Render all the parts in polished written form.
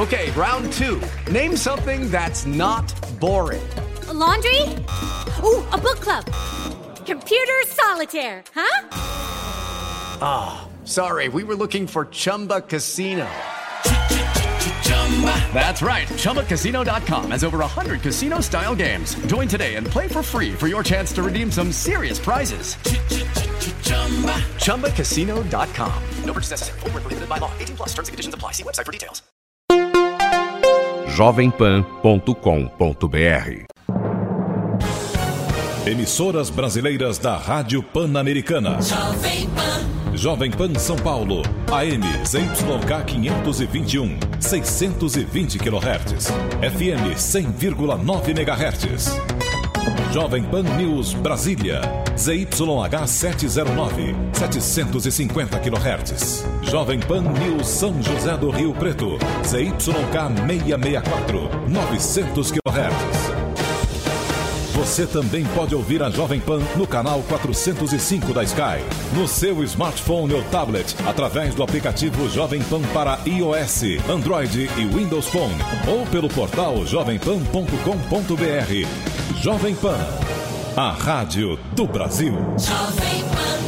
Okay, round 2. Name something that's not boring. A laundry? Ooh, a book club. Computer solitaire, huh? Ah, sorry, we were looking for Chumba Casino. That's right, ChumbaCasino.com has over 100 casino-style games. Join today and play for free for your chance to redeem some serious prizes. ChumbaCasino.com. No purchase necessary. Void where prohibited by law. 18+ terms and conditions apply. See website for details. jovempan.com.br. Emissoras brasileiras da Rádio Pan-Americana. Jovem Pan São Paulo, AM ZYK 521, 620 kHz, FM 100,9 MHz. Jovem Pan News Brasília, ZYH 709, 750 kHz. Jovem Pan News São José do Rio Preto, ZYK 664, 900 kHz. Você também pode ouvir a Jovem Pan no canal 405 da Sky, no seu smartphone ou tablet, através do aplicativo Jovem Pan para iOS, Android e Windows Phone, ou pelo portal jovempan.com.br. Jovem Pan, a rádio do Brasil. Jovem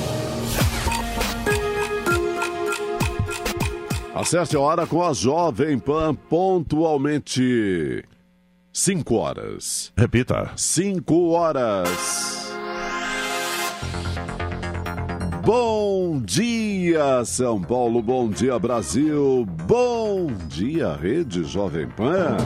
Pan. Acerte a hora com a Jovem Pan pontualmente. 5 horas. Repita. 5 horas. Bom dia, São Paulo. Bom dia, Brasil. Bom dia, Rede Jovem Pan.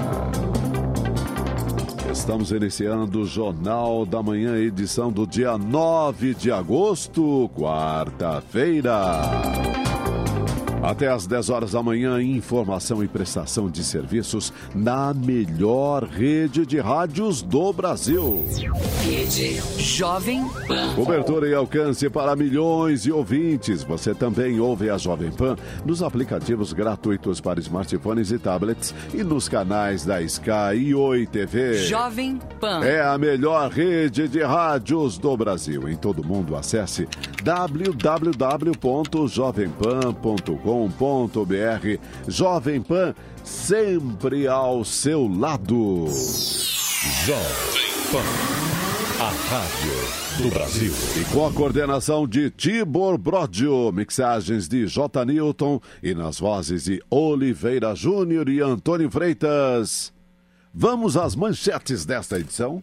Estamos iniciando o Jornal da Manhã, edição do dia 9 de agosto, quarta-feira. Até às 10 horas da manhã, informação e prestação de serviços na melhor rede de rádios do Brasil. Rede Jovem Pan. Cobertura e alcance para milhões de ouvintes. Você também ouve a Jovem Pan nos aplicativos gratuitos para smartphones e tablets e nos canais da Sky e Oi TV. Jovem Pan. É a melhor rede de rádios do Brasil. Em todo mundo, acesse www.jovempan.com.br. Jovem Pan, sempre ao seu lado. Jovem Pan, a rádio do Brasil. E com a coordenação de Tibor Brodio, mixagens de J. Newton e nas vozes de Oliveira Júnior e Antônio Freitas. Vamos às manchetes desta edição.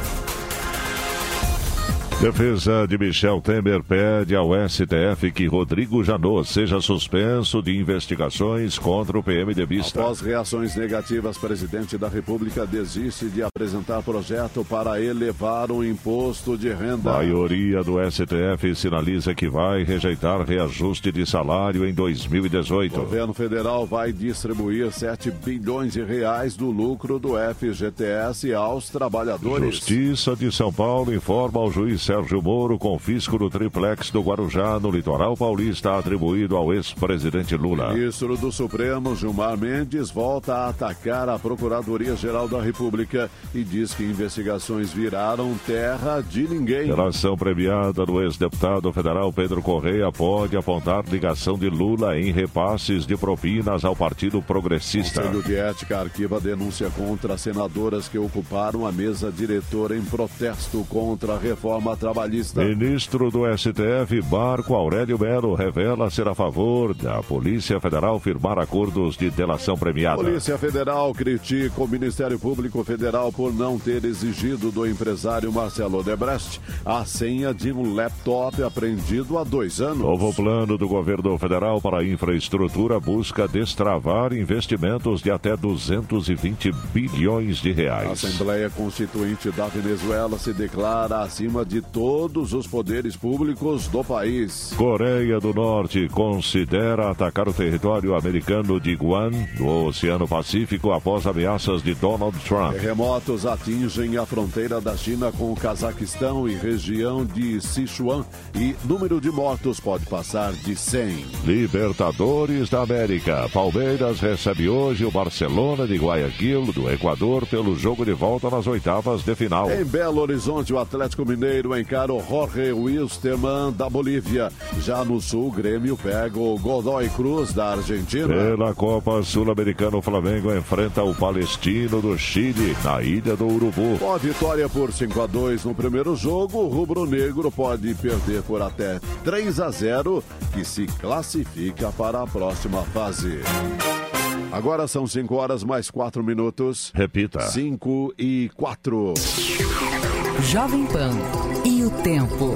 Defesa de Michel Temer pede ao STF que Rodrigo Janot seja suspenso de investigações contra o PMDBista. Após reações negativas, presidente da República desiste de apresentar projeto para elevar o imposto de renda. A maioria do STF sinaliza que vai rejeitar reajuste de salário em 2018. O governo federal vai distribuir 7 bilhões de reais do lucro do FGTS aos trabalhadores. Justiça de São Paulo informa ao juiz Sérgio Moro confisco do triplex do Guarujá, no litoral paulista, atribuído ao ex-presidente Lula. O ministro do Supremo, Gilmar Mendes, volta a atacar a Procuradoria-Geral da República e diz que investigações viraram terra de ninguém. Delação premiada do ex-deputado federal Pedro Correia pode apontar ligação de Lula em repasses de propinas ao Partido Progressista. O Conselho de Ética arquiva denúncia contra senadoras que ocuparam a mesa diretora em protesto contra a reforma trabalhista. Ministro do STF, Marco Aurélio Melo, revela ser a favor da Polícia Federal firmar acordos de delação premiada. Polícia Federal critica o Ministério Público Federal por não ter exigido do empresário Marcelo Odebrecht a senha de um laptop apreendido há 2 anos. Novo plano do governo federal para a infraestrutura busca destravar investimentos de até 220 bilhões de reais. A Assembleia Constituinte da Venezuela se declara acima de todos os poderes públicos do país. Coreia do Norte considera atacar o território americano de Guam, no Oceano Pacífico, após ameaças de Donald Trump. Terremotos atingem a fronteira da China com o Cazaquistão e região de Sichuan, e número de mortos pode passar de 100. Libertadores da América. Palmeiras recebe hoje o Barcelona de Guayaquil, do Equador, pelo jogo de volta nas oitavas de final. Em Belo Horizonte, o Atlético Mineiro Mineiro encara o Jorge Wilstermann da Bolívia. Já no Sul, o Grêmio pega o Godoy Cruz da Argentina. Pela Copa Sul-Americana, o Flamengo enfrenta o Palestino do Chile, na Ilha do Urubu. Com a vitória por 5-2 no primeiro jogo, o rubro-negro pode perder por até 3-0, que se classifica para a próxima fase. Agora são 5 horas mais 4 minutos. Repita. 5:04. Jovem Pan e o tempo.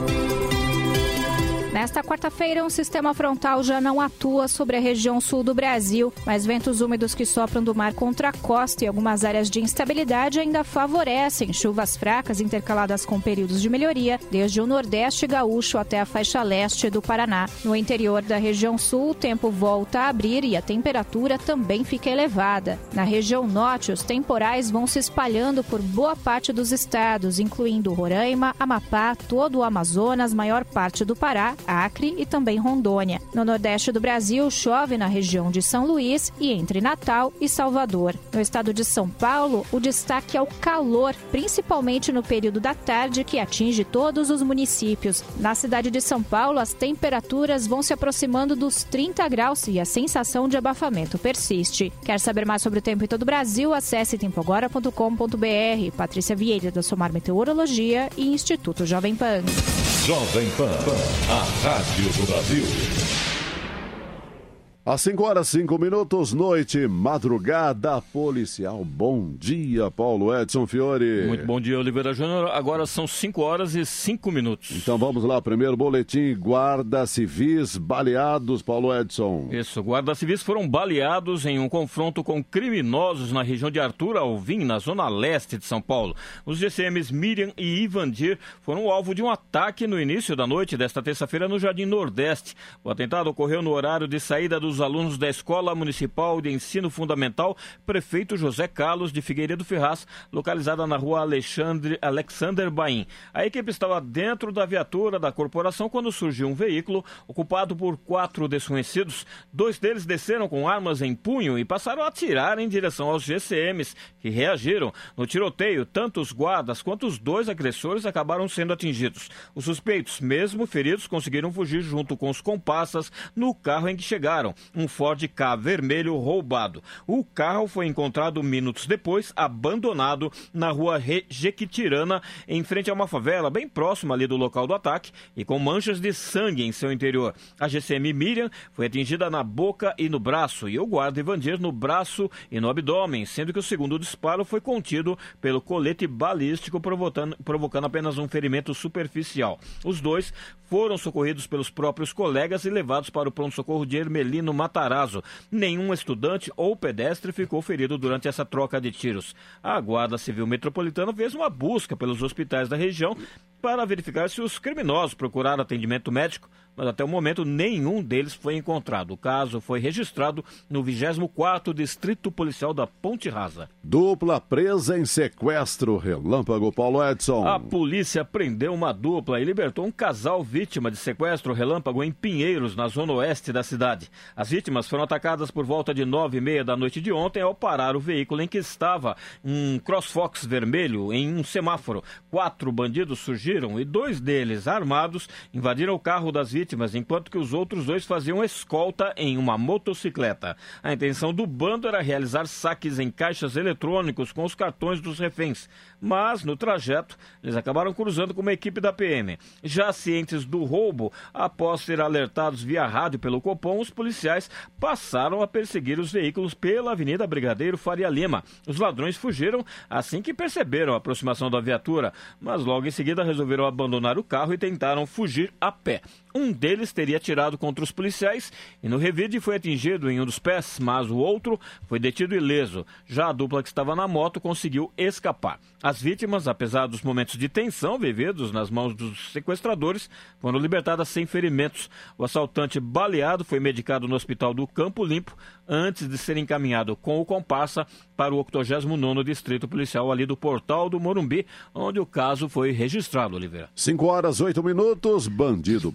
Nesta quarta-feira, um sistema frontal já não atua sobre a região sul do Brasil, mas ventos úmidos que sopram do mar contra a costa e algumas áreas de instabilidade ainda favorecem chuvas fracas intercaladas com períodos de melhoria, desde o Nordeste gaúcho até a faixa leste do Paraná. No interior da região sul, o tempo volta a abrir e a temperatura também fica elevada. Na região norte, os temporais vão se espalhando por boa parte dos estados, incluindo Roraima, Amapá, todo o Amazonas, maior parte do Pará, Acre e também Rondônia. No nordeste do Brasil, chove na região de São Luís e entre Natal e Salvador. No estado de São Paulo, o destaque é o calor, principalmente no período da tarde, que atinge todos os municípios. Na cidade de São Paulo, as temperaturas vão se aproximando dos 30 graus e a sensação de abafamento persiste. Quer saber mais sobre o tempo em todo o Brasil? Acesse tempoagora.com.br. Patrícia Vieira, da Somar Meteorologia e Instituto Jovem Pan. Jovem Pan, a rádio do Brasil. Às 5:05, noite, madrugada policial. Bom dia, Paulo Edson Fiore. Muito bom dia, Oliveira Júnior. Agora são 5:05. Então vamos lá, primeiro boletim, guardas civis baleados, Paulo Edson. Isso, guardas civis foram baleados em um confronto com criminosos na região de Arthur Alvim, na zona leste de São Paulo. Os GCMs Miriam e Ivandir foram alvo de um ataque no início da noite desta terça-feira no Jardim Nordeste. O atentado ocorreu no horário de saída dos alunos da Escola Municipal de Ensino Fundamental Prefeito José Carlos de Figueiredo Ferraz, localizada na rua Alexander Baim. A equipe estava dentro da viatura da corporação quando surgiu um veículo ocupado por 4 desconhecidos. 2 deles desceram com armas em punho e passaram a atirar em direção aos GCMs, que reagiram. No tiroteio, tanto os guardas quanto os 2 agressores acabaram sendo atingidos. Os suspeitos, mesmo feridos, conseguiram fugir junto com os comparsas no carro em que chegaram, um Ford Ka vermelho roubado. O carro foi encontrado minutos depois, abandonado na rua Jequitirana, em frente a uma favela bem próxima ali do local do ataque e com manchas de sangue em seu interior. A GCM Miriam foi atingida na boca e no braço e o guarda Ivandir no braço e no abdômen, sendo que o segundo disparo foi contido pelo colete balístico, provocando apenas um ferimento superficial. Os 2 foram socorridos pelos próprios colegas e levados para o pronto-socorro de Hermelino Matarazzo. Nenhum estudante ou pedestre ficou ferido durante essa troca de tiros. A Guarda Civil Metropolitana fez uma busca pelos hospitais da região para verificar se os criminosos procuraram atendimento médico, mas até o momento nenhum deles foi encontrado. O caso foi registrado no 24º Distrito Policial da Ponte Rasa. Dupla presa em sequestro relâmpago, Paulo Edson. A polícia prendeu uma dupla e libertou um casal vítima de sequestro relâmpago em Pinheiros, na zona oeste da cidade. As vítimas foram atacadas por volta de 9:30 da noite de ontem ao parar o veículo em que estava um CrossFox vermelho em um semáforo. 4 bandidos surgiram e 2 deles, armados, invadiram o carro das vítimas, enquanto que os outros 2 faziam escolta em uma motocicleta. A intenção do bando era realizar saques em caixas eletrônicos com os cartões dos reféns, mas no trajeto eles acabaram cruzando com uma equipe da PM. Já cientes do roubo, após ser alertados via rádio pelo Copom, os policiais passaram a perseguir os veículos pela Avenida Brigadeiro Faria Lima. Os ladrões fugiram assim que perceberam a aproximação da viatura, mas logo em seguida resolveram abandonar o carro e tentaram fugir a pé. Um deles teria atirado contra os policiais e no revide foi atingido em um dos pés, mas o outro foi detido ileso. Já a dupla que estava na moto conseguiu escapar. As vítimas, apesar dos momentos de tensão vividos nas mãos dos sequestradores, foram libertadas sem ferimentos. O assaltante baleado foi medicado no Hospital do Campo Limpo antes de ser encaminhado com o comparsa para o 89º Distrito Policial ali do Portal do Morumbi, onde o caso foi registrado, Oliveira. 5:08, bandido preso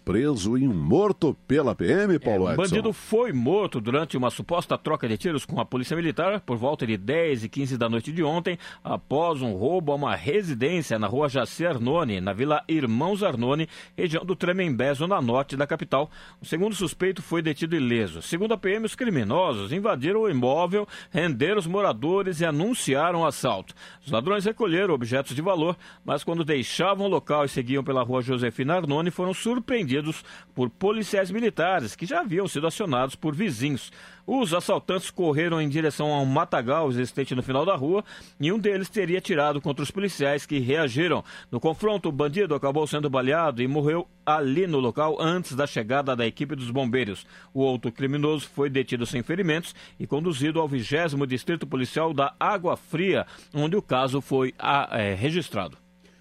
preso e um morto pela PM, Paulo Edson. O bandido foi morto durante uma suposta troca de tiros com a Polícia Militar por volta de 10h15 da noite de ontem, após um roubo a uma residência na rua Jaci Arnone, na Vila Irmãos Arnone, região do Tremembé, zona norte da capital. O segundo suspeito foi detido ileso. Segundo a PM, os criminosos invadiram o imóvel, renderam os moradores e anunciaram o assalto. Os ladrões recolheram objetos de valor, mas quando deixavam o local e seguiam pela rua Josefina Arnone, foram surpreendidos por policiais militares que já haviam sido acionados por vizinhos. Os assaltantes correram em direção a um matagal existente no final da rua e um deles teria atirado contra os policiais que reagiram. No confronto, o bandido acabou sendo baleado e morreu ali no local antes da chegada da equipe dos bombeiros. O outro criminoso foi detido sem ferimentos e conduzido ao 20º Distrito Policial da Água Fria, onde o caso foi registrado.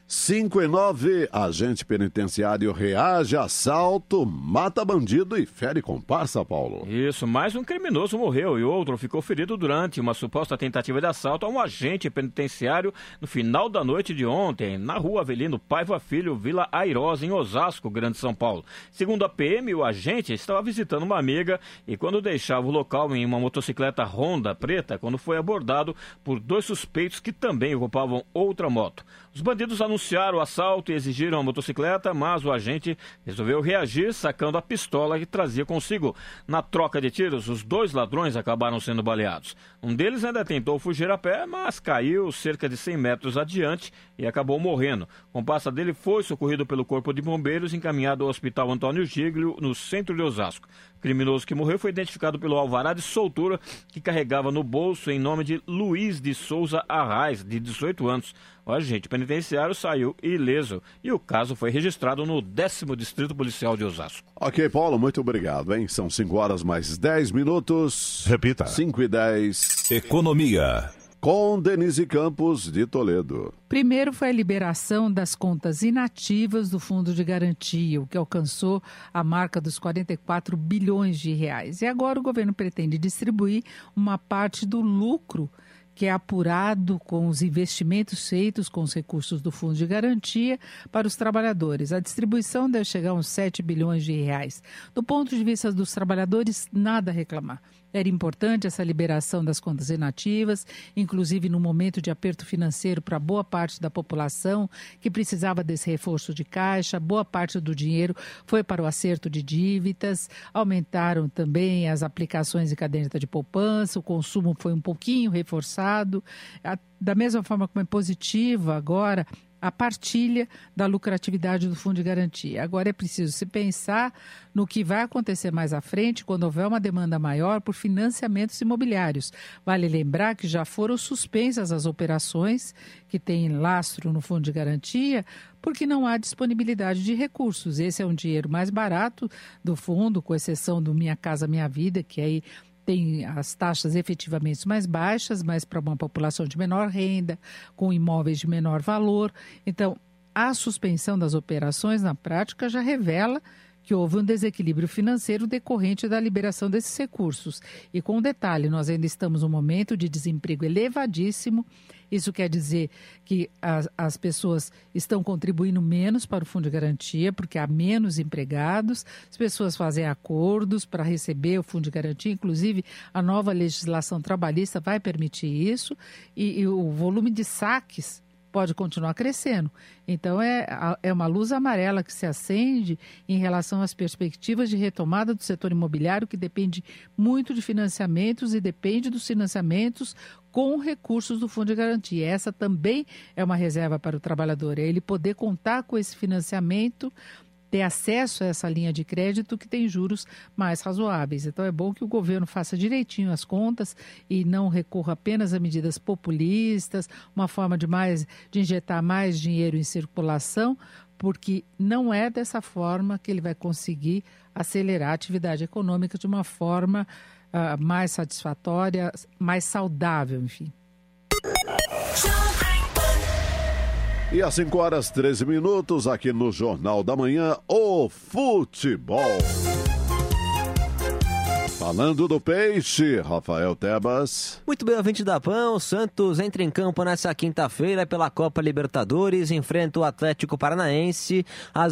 5:09, agente penitenciário reage a assalto, mata bandido e fere comparsa, Paulo. Isso, mais um criminoso morreu e outro ficou ferido durante uma suposta tentativa de assalto a um agente penitenciário no final da noite de ontem, na rua Avelino Paiva Filho, Vila Airosa, em Osasco, Grande São Paulo. Segundo a PM, o agente estava visitando uma amiga e quando deixava o local em uma motocicleta Honda preta, quando foi abordado por 2 suspeitos que também ocupavam outra moto. Os bandidos anunciaram o assalto e exigiram a motocicleta, mas o agente resolveu reagir sacando a pistola que trazia consigo. Na troca de tiros, os 2 ladrões acabaram sendo baleados. Um deles ainda tentou fugir a pé, mas caiu cerca de 100 metros adiante e acabou morrendo. O comparsa dele foi socorrido pelo Corpo de Bombeiros e encaminhado ao Hospital Antônio Giglio, no centro de Osasco. O criminoso que morreu foi identificado pelo alvará de soltura que carregava no bolso em nome de Luiz de Souza Arraes, de 18 anos. O agente penitenciário saiu ileso e o caso foi registrado no 10º Distrito Policial de Osasco. Ok, Paulo, muito obrigado, hein? São 5 horas mais 10 minutos. Repita. 5:10. Economia. Com Denise Campos, de Toledo. Primeiro foi a liberação das contas inativas do Fundo de Garantia, o que alcançou a marca dos 44 bilhões de reais. E agora o governo pretende distribuir uma parte do lucro que é apurado com os investimentos feitos com os recursos do Fundo de Garantia para os trabalhadores. A distribuição deve chegar a uns 7 bilhões de reais. Do ponto de vista dos trabalhadores, nada a reclamar. Era importante essa liberação das contas inativas, inclusive no momento de aperto financeiro para boa parte da população que precisava desse reforço de caixa. Boa parte do dinheiro foi para o acerto de dívidas, aumentaram também as aplicações de caderneta de poupança, o consumo foi um pouquinho reforçado. Da mesma forma como é positiva agora a partilha da lucratividade do Fundo de Garantia. Agora é preciso se pensar no que vai acontecer mais à frente, quando houver uma demanda maior por financiamentos imobiliários. Vale lembrar que já foram suspensas as operações que têm lastro no Fundo de Garantia, porque não há disponibilidade de recursos. Esse é um dinheiro mais barato do fundo, com exceção do Minha Casa Minha Vida, que aí tem as taxas efetivamente mais baixas, mas para uma população de menor renda, com imóveis de menor valor. Então, a suspensão das operações, na prática, já revela que houve um desequilíbrio financeiro decorrente da liberação desses recursos. E com um detalhe, nós ainda estamos num momento de desemprego elevadíssimo. Isso quer dizer que as pessoas estão contribuindo menos para o Fundo de Garantia, porque há menos empregados, as pessoas fazem acordos para receber o Fundo de Garantia, inclusive a nova legislação trabalhista vai permitir isso, e o volume de saques pode continuar crescendo. Então, é uma luz amarela que se acende em relação às perspectivas de retomada do setor imobiliário, que depende muito de financiamentos e depende dos financiamentos com recursos do Fundo de Garantia. Essa também é uma reserva para o trabalhador, é ele poder contar com esse financiamento, ter acesso a essa linha de crédito que tem juros mais razoáveis. Então é bom que o governo faça direitinho as contas e não recorra apenas a medidas populistas, uma forma de injetar mais dinheiro em circulação, porque não é dessa forma que ele vai conseguir acelerar a atividade econômica de uma forma mais satisfatória, mais saudável, enfim. E às 5:13, aqui no Jornal da Manhã, o futebol. Falando do peixe, Rafael Tebas. Muito bem, ouvinte da PAN, o Santos entra em campo nessa quinta-feira pela Copa Libertadores, enfrenta o Atlético Paranaense às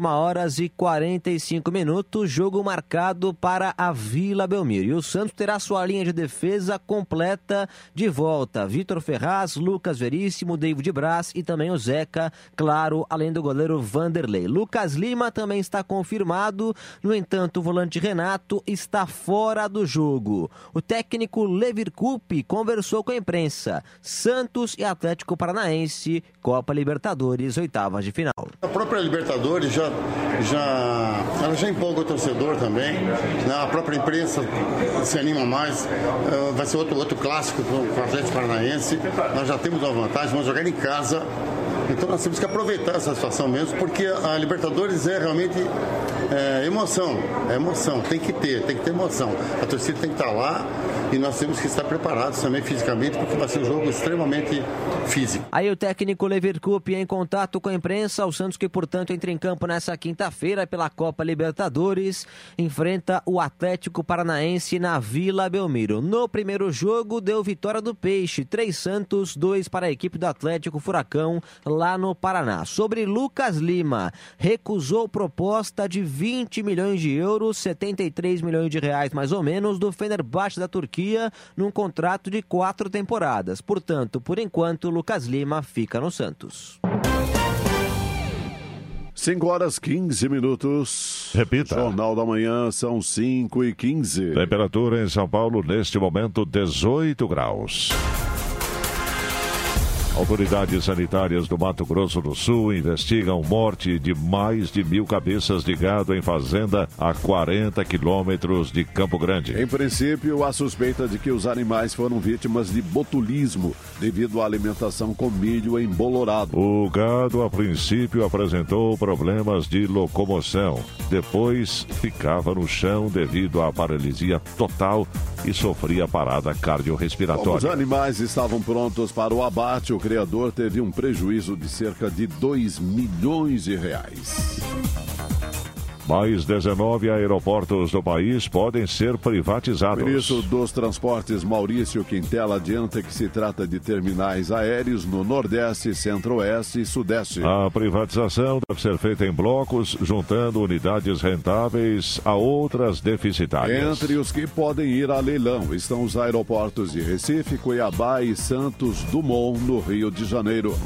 21h45, jogo marcado para a Vila Belmiro. E o Santos terá sua linha de defesa completa de volta. Vitor Ferraz, Lucas Veríssimo, David Braz e também o Zeca, claro, além do goleiro Vanderlei. Lucas Lima também está confirmado, no entanto o volante Renato está fora do jogo. O técnico Levir Coupe conversou com a imprensa. Santos e Atlético Paranaense, Copa Libertadores, oitavas de final. A própria Libertadores já empolga o torcedor também, né? A própria imprensa se anima mais. Vai ser outro clássico para o Atlético Paranaense. Nós já temos uma vantagem, vamos jogar em casa. Então nós temos que aproveitar essa situação mesmo, porque a Libertadores é realmente emoção. É emoção, tem que ter emoção. A torcida tem que estar lá e nós temos que estar preparados também fisicamente, porque vai ser um jogo extremamente físico. Aí o técnico Levir Coupe em contato com a imprensa. O Santos, que portanto entra em campo nessa quinta-feira pela Copa Libertadores, enfrenta o Atlético Paranaense na Vila Belmiro. No primeiro jogo deu vitória do Peixe, 3 Santos, 2 para a equipe do Atlético Furacão, lá no Paraná. Sobre Lucas Lima, recusou proposta de 20 milhões de euros, 73 milhões de reais mais ou menos, do Fenerbahçe da Turquia, num contrato de 4 temporadas. Portanto, por enquanto, Lucas Lima fica no Santos. 5h15. Repita. Jornal da Manhã, são 5h15. Temperatura em São Paulo, neste momento, 18 graus. Autoridades sanitárias do Mato Grosso do Sul investigam morte de mais de 1.000 cabeças de gado em fazenda a 40 quilômetros de Campo Grande. Em princípio, há suspeita de que os animais foram vítimas de botulismo devido à alimentação com milho embolorado. O gado, a princípio, apresentou problemas de locomoção. Depois, ficava no chão devido à paralisia total e sofria parada cardiorrespiratória. Como os animais estavam prontos para o abate, o criador teve um prejuízo de cerca de 2 milhões de reais. Mais 19 aeroportos do país podem ser privatizados. O ministro dos Transportes, Maurício Quintela, adianta que se trata de terminais aéreos no Nordeste, Centro-Oeste e Sudeste. A privatização deve ser feita em blocos, juntando unidades rentáveis a outras deficitárias. Entre os que podem ir a leilão estão os aeroportos de Recife, Cuiabá e Santos Dumont, no Rio de Janeiro.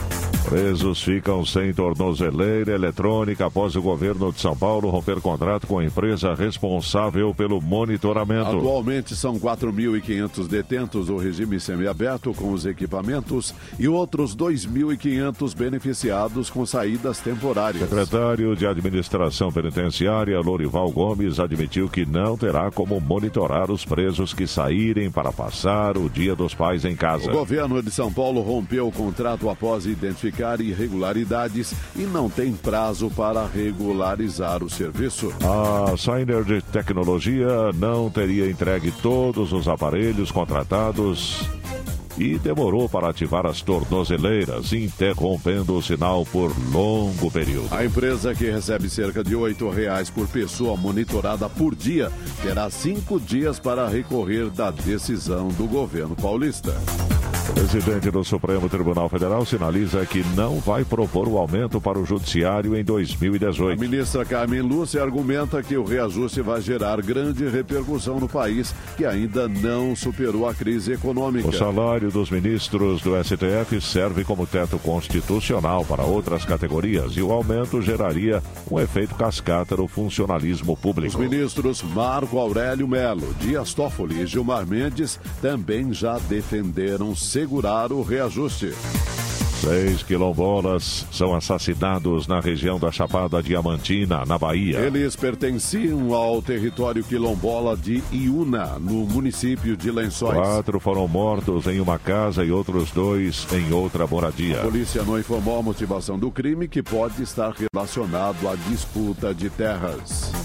Presos ficam sem tornozeleira eletrônica após o governo de São Paulo romper contrato com a empresa responsável pelo monitoramento. Atualmente são 4.500 detentos do regime semiaberto com os equipamentos e outros 2.500 beneficiados com saídas temporárias. O secretário de Administração Penitenciária, Lorival Gomes, admitiu que não terá como monitorar os presos que saírem para passar o Dia dos Pais em casa. O governo de São Paulo rompeu o contrato após identificar irregularidades e não tem prazo para regularizar o serviço. A Synergy Tecnologia não teria entregue todos os aparelhos contratados e demorou para ativar as tornozeleiras, interrompendo o sinal por longo período. A empresa, que recebe cerca de R$ 8,00 por pessoa monitorada por dia, terá 5 dias para recorrer da decisão do governo paulista. O presidente do Supremo Tribunal Federal sinaliza que não vai propor o aumento para o judiciário em 2018. A ministra Carmen Lúcia argumenta que o reajuste vai gerar grande repercussão no país, que ainda não superou a crise econômica. O salário dos ministros do STF serve como teto constitucional para outras categorias e o aumento geraria um efeito cascata no funcionalismo público. Os ministros Marco Aurélio Melo, Dias Toffoli e Gilmar Mendes também já defenderam segurar o reajuste. 6 quilombolas são assassinados na região da Chapada Diamantina, na Bahia. Eles pertenciam ao território quilombola de Iuna, no município de Lençóis. 4 foram mortos em uma casa e outros 2 em outra moradia. A polícia não informou a motivação do crime, que pode estar relacionado à disputa de terras.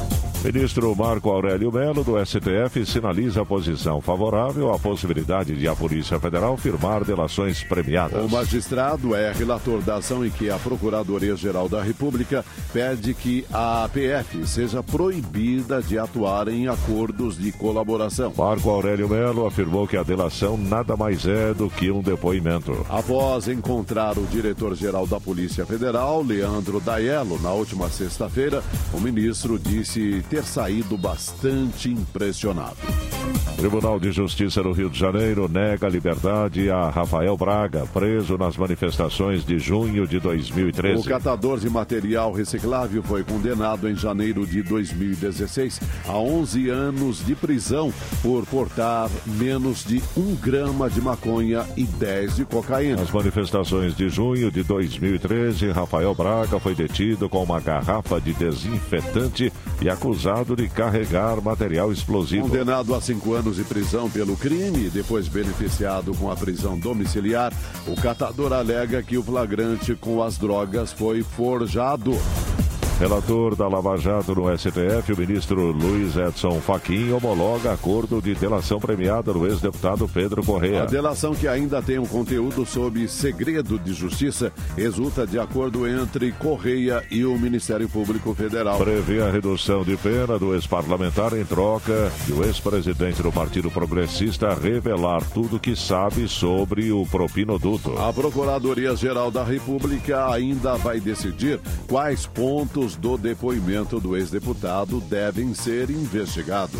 Ministro Marco Aurélio Mello, do STF, sinaliza a posição favorável à possibilidade de a Polícia Federal firmar delações premiadas. O magistrado é relator da ação em que a Procuradoria-Geral da República pede que a PF seja proibida de atuar em acordos de colaboração. Marco Aurélio Mello afirmou que a delação nada mais é do que um depoimento. Após encontrar o diretor-geral da Polícia Federal, Leandro Daiello, na última sexta-feira, o ministro disse ter saído bastante impressionado. Tribunal de Justiça do Rio de Janeiro nega a liberdade a Rafael Braga, preso nas manifestações de junho de 2013. O catador de material reciclável foi condenado em janeiro de 2016 a 11 anos de prisão por portar menos de 1 grama de maconha e 10 de cocaína. Nas manifestações de junho de 2013, Rafael Braga foi detido com uma garrafa de desinfetante e acusado de carregar material explosivo. Condenado a 5 anos de prisão pelo crime e depois beneficiado com a prisão domiciliar, o catador alega que o flagrante com as drogas foi forjado. Relator da Lava Jato no STF, o ministro Luiz Edson Fachin homologa acordo de delação premiada do ex-deputado Pedro Correia. A delação, que ainda tem um conteúdo sob segredo de justiça, resulta de acordo entre Correia e o Ministério Público Federal. Prevê a redução de pena do ex-parlamentar em troca de o ex-presidente do Partido Progressista revelar tudo que sabe sobre o propinoduto. A Procuradoria-Geral da República ainda vai decidir quais pontos do depoimento do ex-deputado devem ser investigados.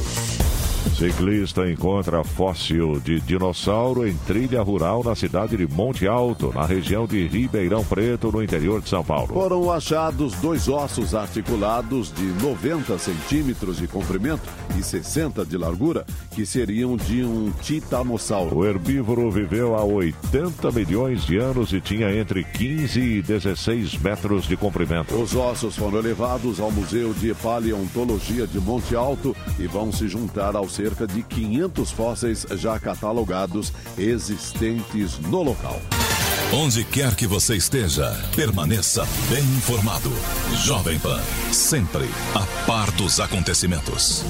Ciclista encontra fóssil de dinossauro em trilha rural na cidade de Monte Alto, na região de Ribeirão Preto, no interior de São Paulo. Foram achados 2 ossos articulados de 90 centímetros de comprimento e 60 de largura, que seriam de um titanossauro. O herbívoro viveu há 80 milhões de anos e tinha entre 15 e 16 metros de comprimento. Os ossos foram levados ao Museu de Paleontologia de Monte Alto e vão se juntar aos cerca de 500 fósseis já catalogados existentes no local. Onde quer que você esteja, permaneça bem informado. Jovem Pan, sempre a par dos acontecimentos.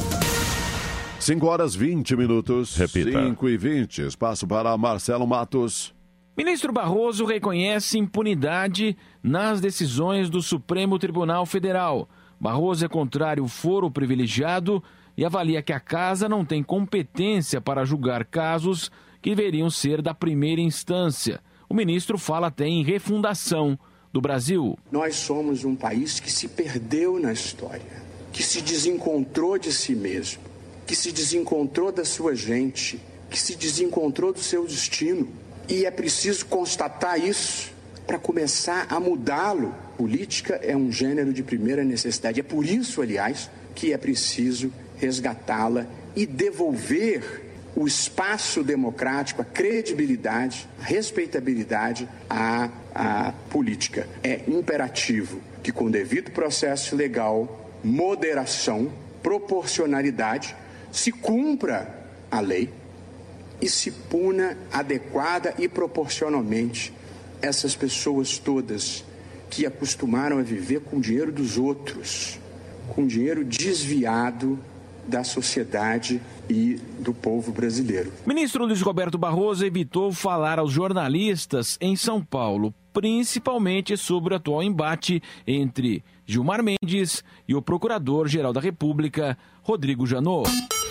5h20. Repita. 5h20. Espaço para Marcelo Matos. Ministro Barroso reconhece impunidade nas decisões do Supremo Tribunal Federal. Barroso é contrário ao foro privilegiado e avalia que a casa não tem competência para julgar casos que deveriam ser da primeira instância. O ministro fala até em refundação do Brasil. Nós somos um país que se perdeu na história, que se desencontrou de si mesmo, que se desencontrou da sua gente, que se desencontrou do seu destino. E é preciso constatar isso para começar a mudá-lo. Política é um gênero de primeira necessidade. É por isso, aliás, que é preciso resgatá-la e devolver o espaço democrático, a credibilidade, a respeitabilidade à política. É imperativo que, com devido processo legal, moderação, proporcionalidade, se cumpra a lei e se puna adequada e proporcionalmente essas pessoas todas que acostumaram a viver com o dinheiro dos outros, com dinheiro desviado da sociedade e do povo brasileiro. Ministro Luiz Roberto Barroso evitou falar aos jornalistas em São Paulo, principalmente sobre o atual embate entre Gilmar Mendes e o Procurador-Geral da República, Rodrigo Janot.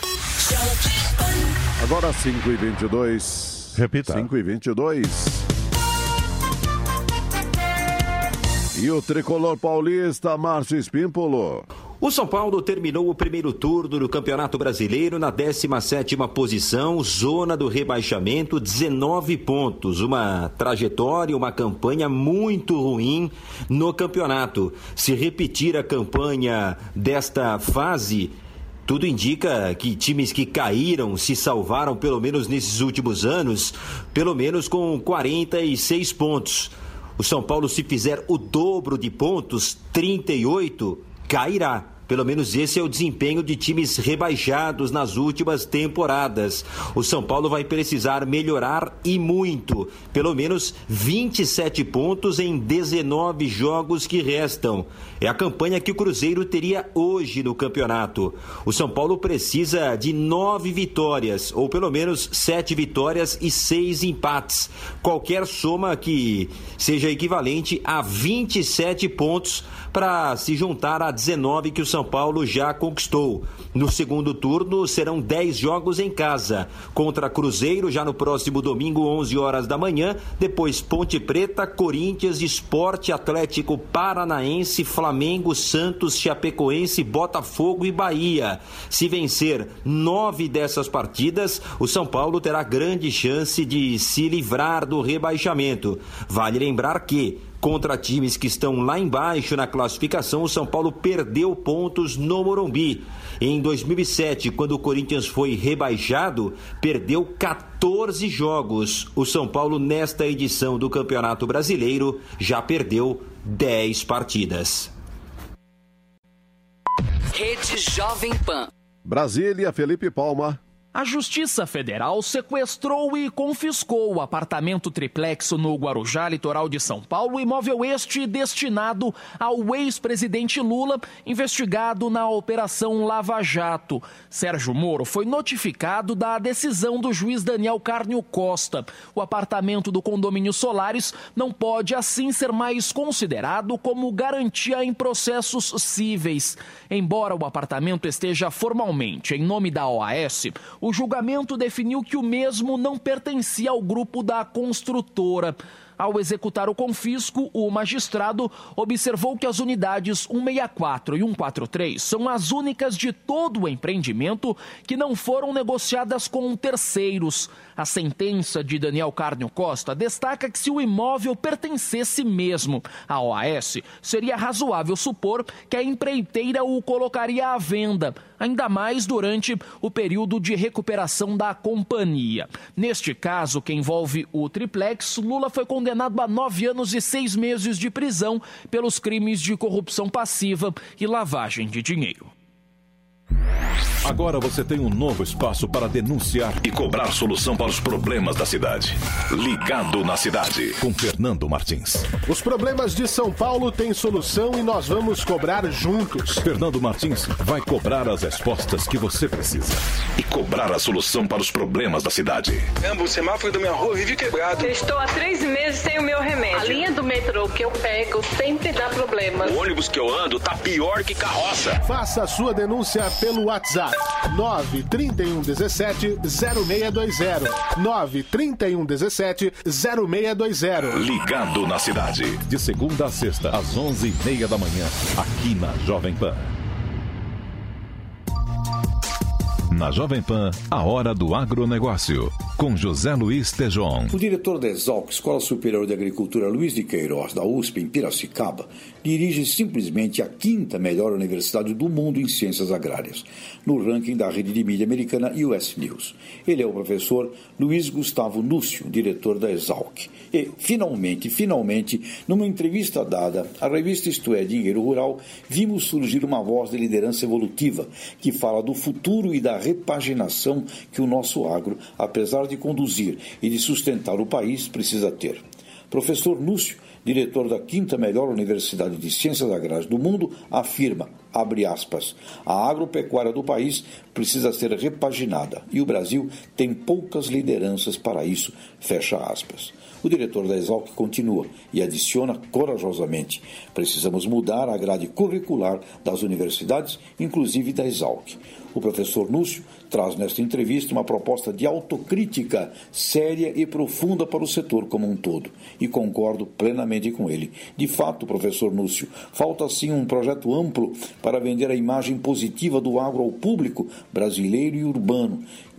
Agora 5h22. Repita. 5h22. E o tricolor paulista, Márcio Espímpolo. O São Paulo terminou o primeiro turno do Campeonato Brasileiro na 17ª posição, zona do rebaixamento, 19 pontos. Uma trajetória, uma campanha muito ruim no campeonato. Se repetir a campanha desta fase, tudo indica que times que caíram se salvaram, pelo menos nesses últimos anos, pelo menos com 46 pontos. O São Paulo, se fizer o dobro de pontos, 38, cairá Pelo menos esse é o desempenho de times rebaixados nas últimas temporadas. O São Paulo vai precisar melhorar e muito. Pelo menos 27 pontos em 19 jogos que restam. É a campanha que o Cruzeiro teria hoje no campeonato. O São Paulo precisa de 9 vitórias, ou pelo menos 7 vitórias e 6 empates. Qualquer soma que seja equivalente a 27 pontos para se juntar a 19 que o São Paulo já conquistou. No segundo turno serão 10 jogos em casa, contra Cruzeiro já no próximo domingo, 11 horas da manhã, depois Ponte Preta, Corinthians, Sport, Atlético Paranaense, Flamengo, Santos, Chapecoense, Botafogo e Bahia. Se vencer 9 dessas partidas, o São Paulo terá grande chance de se livrar do rebaixamento. Vale lembrar que, contra times que estão lá embaixo na classificação, o São Paulo perdeu pontos no Morumbi. Em 2007, quando o Corinthians foi rebaixado, perdeu 14 jogos. O São Paulo, nesta edição do Campeonato Brasileiro, já perdeu 10 partidas. Rede Jovem Pan. Brasília, Felipe Palma. A Justiça Federal sequestrou e confiscou o apartamento triplex no Guarujá, litoral de São Paulo, imóvel este destinado ao ex-presidente Lula, investigado na Operação Lava Jato. Sérgio Moro foi notificado da decisão do juiz Daniel Carnio Costa. O apartamento do condomínio Solares não pode, assim, ser mais considerado como garantia em processos cíveis. Embora o apartamento esteja formalmente em nome da OAS, o julgamento definiu que o mesmo não pertencia ao grupo da construtora. Ao executar o confisco, o magistrado observou que as unidades 164 e 143 são as únicas de todo o empreendimento que não foram negociadas com terceiros. A sentença de Daniel Carnio Costa destaca que, se o imóvel pertencesse mesmo à OAS, seria razoável supor que a empreiteira o colocaria à venda, ainda mais durante o período de recuperação da companhia. Neste caso, que envolve o triplex, Lula foi condenado a 9 anos e 6 meses de prisão pelos crimes de corrupção passiva e lavagem de dinheiro. Agora você tem um novo espaço para denunciar e cobrar solução para os problemas da cidade. Ligado na Cidade, com Fernando Martins. Os problemas de São Paulo têm solução e nós vamos cobrar juntos. Fernando Martins vai cobrar as respostas que você precisa e cobrar a solução para os problemas da cidade. O semáforo da minha rua vive quebrado. Eu estou há 3 meses sem o meu remédio. A linha do metrô que eu pego sempre dá problema. O ônibus que eu ando tá pior que carroça. Faça a sua denúncia pelo WhatsApp 93117-0620 93117-0620. Ligado na Cidade, de segunda a sexta, às 11h30 da manhã, aqui na Jovem Pan. Na Jovem Pan, a hora do agronegócio, com José Luiz Tejon. O diretor da Exalc, Escola Superior de Agricultura Luiz de Queiroz, da USP, em Piracicaba, dirige simplesmente a 5ª melhor universidade do mundo em ciências agrárias, no ranking da rede de mídia americana US News. Ele é o professor Luiz Gustavo Núcio, diretor da Exalc. E, finalmente, numa entrevista dada à revista Isto É Dinheiro Rural, vimos surgir uma voz de liderança evolutiva que fala do futuro e da repaginação que o nosso agro, apesar de conduzir e de sustentar o país, precisa ter. Professor Núcio, diretor da 5ª melhor universidade de ciências agrárias do mundo, afirma, abre aspas, a agropecuária do país precisa ser repaginada e o Brasil tem poucas lideranças para isso, fecha aspas. O diretor da Exalc continua e adiciona corajosamente, precisamos mudar a grade curricular das universidades, inclusive da Exalc. O professor Núcio traz nesta entrevista uma proposta de autocrítica séria e profunda para o setor como um todo, e concordo plenamente com ele. De fato, professor Núcio, falta sim um projeto amplo para vender a imagem positiva do agro ao público brasileiro e urbano,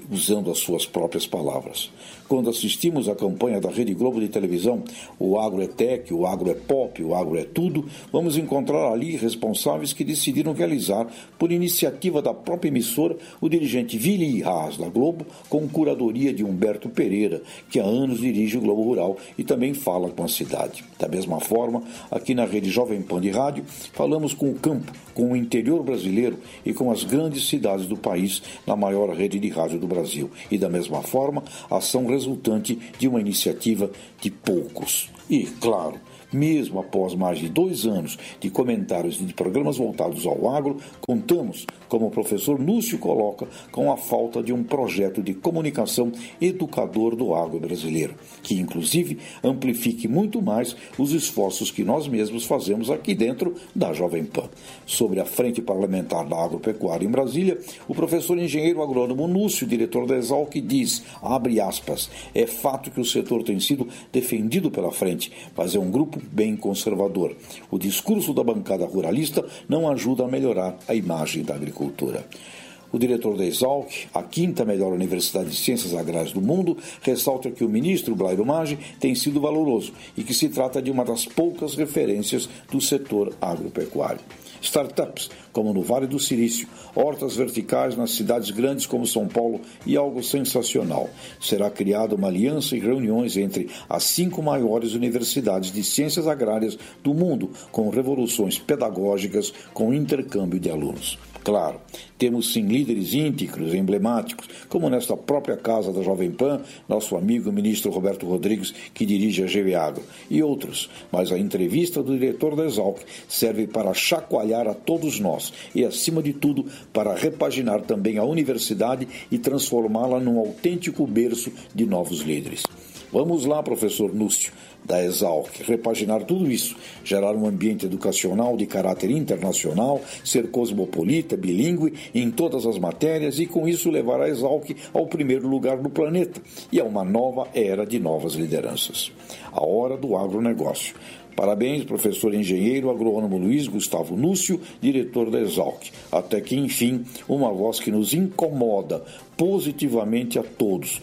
usando as suas próprias palavras. Quando assistimos à campanha da Rede Globo de televisão, o agro é tech, o agro é pop, o agro é tudo, vamos encontrar ali responsáveis que decidiram realizar, por iniciativa da própria emissora, o dirigente Vili Haas da Globo, com curadoria de Humberto Pereira, que há anos dirige o Globo Rural e também fala com a cidade. Da mesma forma, aqui na Rede Jovem Pan de Rádio, falamos com o campo, com o interior brasileiro e com as grandes cidades do país, na maior rede de rádio do Brasil. E da mesma forma, ação resultante de uma iniciativa de poucos. E, claro, mesmo após mais de 2 anos de comentários e de programas voltados ao agro, contamos, como o professor Núcio coloca, com a falta de um projeto de comunicação educador do agro brasileiro, que inclusive amplifique muito mais os esforços que nós mesmos fazemos aqui dentro da Jovem Pan. Sobre a Frente Parlamentar da Agropecuária em Brasília, o professor engenheiro agrônomo Núcio, diretor da Exalc, diz, abre aspas, é fato que o setor tem sido defendido pela frente, mas é um grupo bem conservador. O discurso da bancada ruralista não ajuda a melhorar a imagem da agricultura. O diretor da Exalc, a 5ª melhor universidade de ciências agrárias do mundo, ressalta que o ministro Blairo Maggi tem sido valoroso e que se trata de uma das poucas referências do setor agropecuário. Startups, como no Vale do Silício, hortas verticais nas cidades grandes como São Paulo e algo sensacional. Será criada uma aliança e reuniões entre as 5 maiores universidades de ciências agrárias do mundo, com revoluções pedagógicas, com intercâmbio de alunos. Claro, temos sim líderes íntegros, emblemáticos, como nesta própria casa da Jovem Pan, nosso amigo o ministro Roberto Rodrigues, que dirige a GV Agro, e outros, mas a entrevista do diretor da Exalc serve para chacoalhar a todos nós e, acima de tudo, para repaginar também a universidade e transformá-la num autêntico berço de novos líderes. Vamos lá, professor Núcio, da Exalc, repaginar tudo isso, gerar um ambiente educacional de caráter internacional, ser cosmopolita, bilíngue em todas as matérias e com isso levar a Exalc ao primeiro lugar no planeta e a uma nova era de novas lideranças. A hora do agronegócio. Parabéns, professor engenheiro agrônomo Luiz Gustavo Núcio, diretor da Exalc. Até que, enfim, uma voz que nos incomoda positivamente a todos